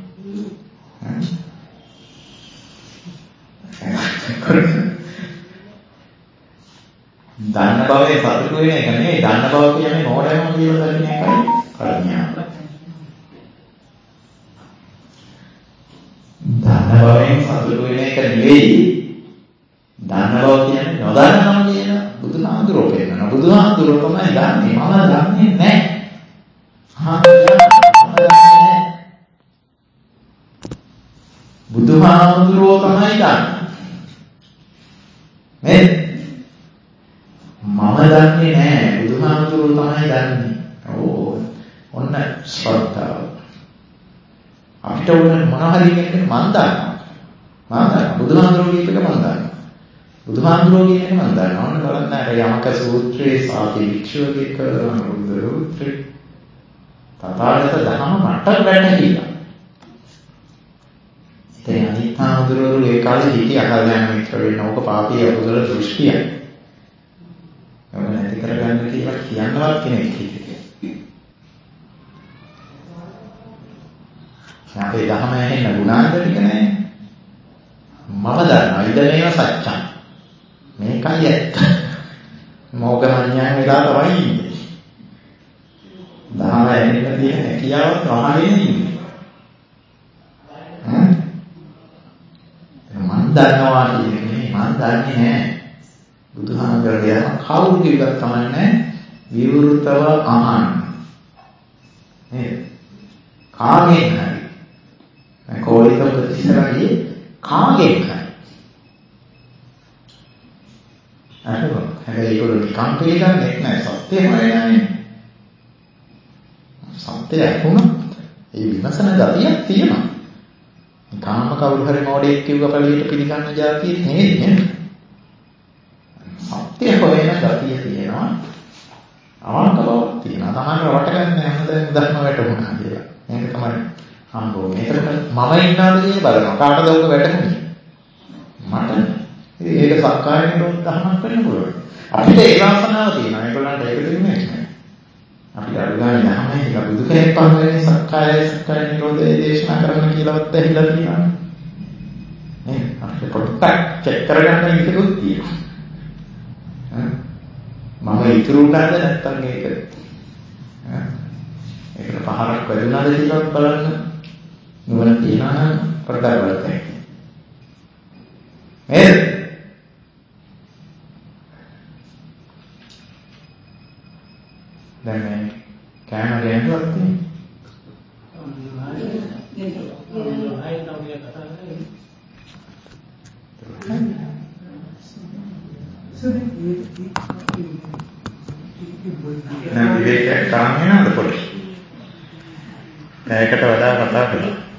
දන්න බවේ සතුටු වෙන එක නෙවෙයි දන්න බව කියන්නේ මොඩයම කියලා දකින්න එකයි ප්‍රඥාව. දන්න බවෙන් සතුටු වෙන එක නෙවෙයි දන්න බව කියන්නේ නොදන්නම කියන බුදුහාමුදුරුවෝ කියනවා. බුදුහාමුදුරුවෝ තමයි දන්නේ මම දන්නේ නැහැ. හා බුදුහාමුදුරුවෝ තමයි දන්නේ. නේද? මම දන්නේ නැහැ. බුදුහාමුදුරුවෝ තමයි දන්නේ. ඕ ඔන්න ශ්‍රද්ධාව. අපිට ඕන මොනවද කියන්නේ මම දන්නවා. මම දන්නවා. බුදුහාමුදුරුවෝ කියප එක මම දන්නවා. බුදුහාමුදුරුවෝ කියන එක මම දන්නවා. ඔන්න බලන්න අර යමක සූත්‍රයේ සාති වික්ෂුවගේ කරන සූත්‍රේ තථාගත ධර්ම මට වැටහිලා. ඒ අනිත් හාමුදුරුවෝ ඒ කාලේ හිටිය අකල්යන මිත්‍ර වෙන්න ඕක පාපී අකුසල දෘෂ්ටියයි. ඒක නැති කරගන්න කියලා කියනවත් කෙනෙක් හිටියේ. අපේ ධර්ම ඇහෙන්න ගුණාන්ත ටික නැහැ. මම දන්නවා ඉදමේව සත්‍යං. මේකයි ඇත්ත. මොකමඤ්ඤං වෙලා තමයි ඉන්නේ. ධර්ම ඇහෙන්න තියෙන හැකියාවත් වහගෙන ඉන්නේ. හ්ම් මම දන්නවා කියන්නේ මම දන්නේ නැහැ. බුදුහාමුදුරුවෝ කවුරු කිව්වත් කමන්නේ විවෘතව අහන්න. නේද? කාගෙන් හරි. මම කෝලිත ප්‍රතිසරණයේ කාගෙන් හරි. අහනවා. හැබැයි ඒගොල්ලෝ නිකම් පිළිගන්නේ නැහැ. සත්‍ය හොයන්නේ. සත්‍ය වුණොත් ඒ විමසන ගතියක් තියෙනවා. කාම කවුරු හරි මොඩේක් කිව්ව පළියට පිළිගන්න જાතිය නෙවෙයි නේද? සත්‍ය හොයන ගතිය තියෙනවා. අවංක බවක් තියෙනවා. තමන්ට රට ගන්න හැමදේම ධර්ම වැටුණා කියලා. මේක තමයි හම්බෝනේ. ඒකට මම ඉන්නාද කියලා බලනවා. කාටද උක වැටුනේ? මට. ඉතින් ඒක සක්කාය නිරෝධ ධර්මයක් වෙන්න පුළුවන්. අපිට ඒ වාසනාව තියෙනවා. ඒගොල්ලන්ට ඒක දෙන්නේ නැහැ. අපි අරුගානේ නැහැ. ඒක බුදු කෙනෙක් පහුවෙන්නේ සක්කාය සක්කාය නිරෝධය දේශනා කරන්න කියලාවත් ඇහිලා තියෙනවා. නේ? අපිට පොඩ්ඩක් චෙක් කරගන්න ඉතිකුත් තියෙනවා. මම ඉතුරු උනාද නැත්තම් ඒක ඒකට පහරක් වැදුනාද කියලා බලන්න නුවණ තියනවා නම් පොඩ්ඩක් බලන්න. නේද? දැන් මේ කෑම ගෑනුවත් නෑ විවේකයක් ගන්න නේද පොඩි. ඒකට වඩා කතා කරලා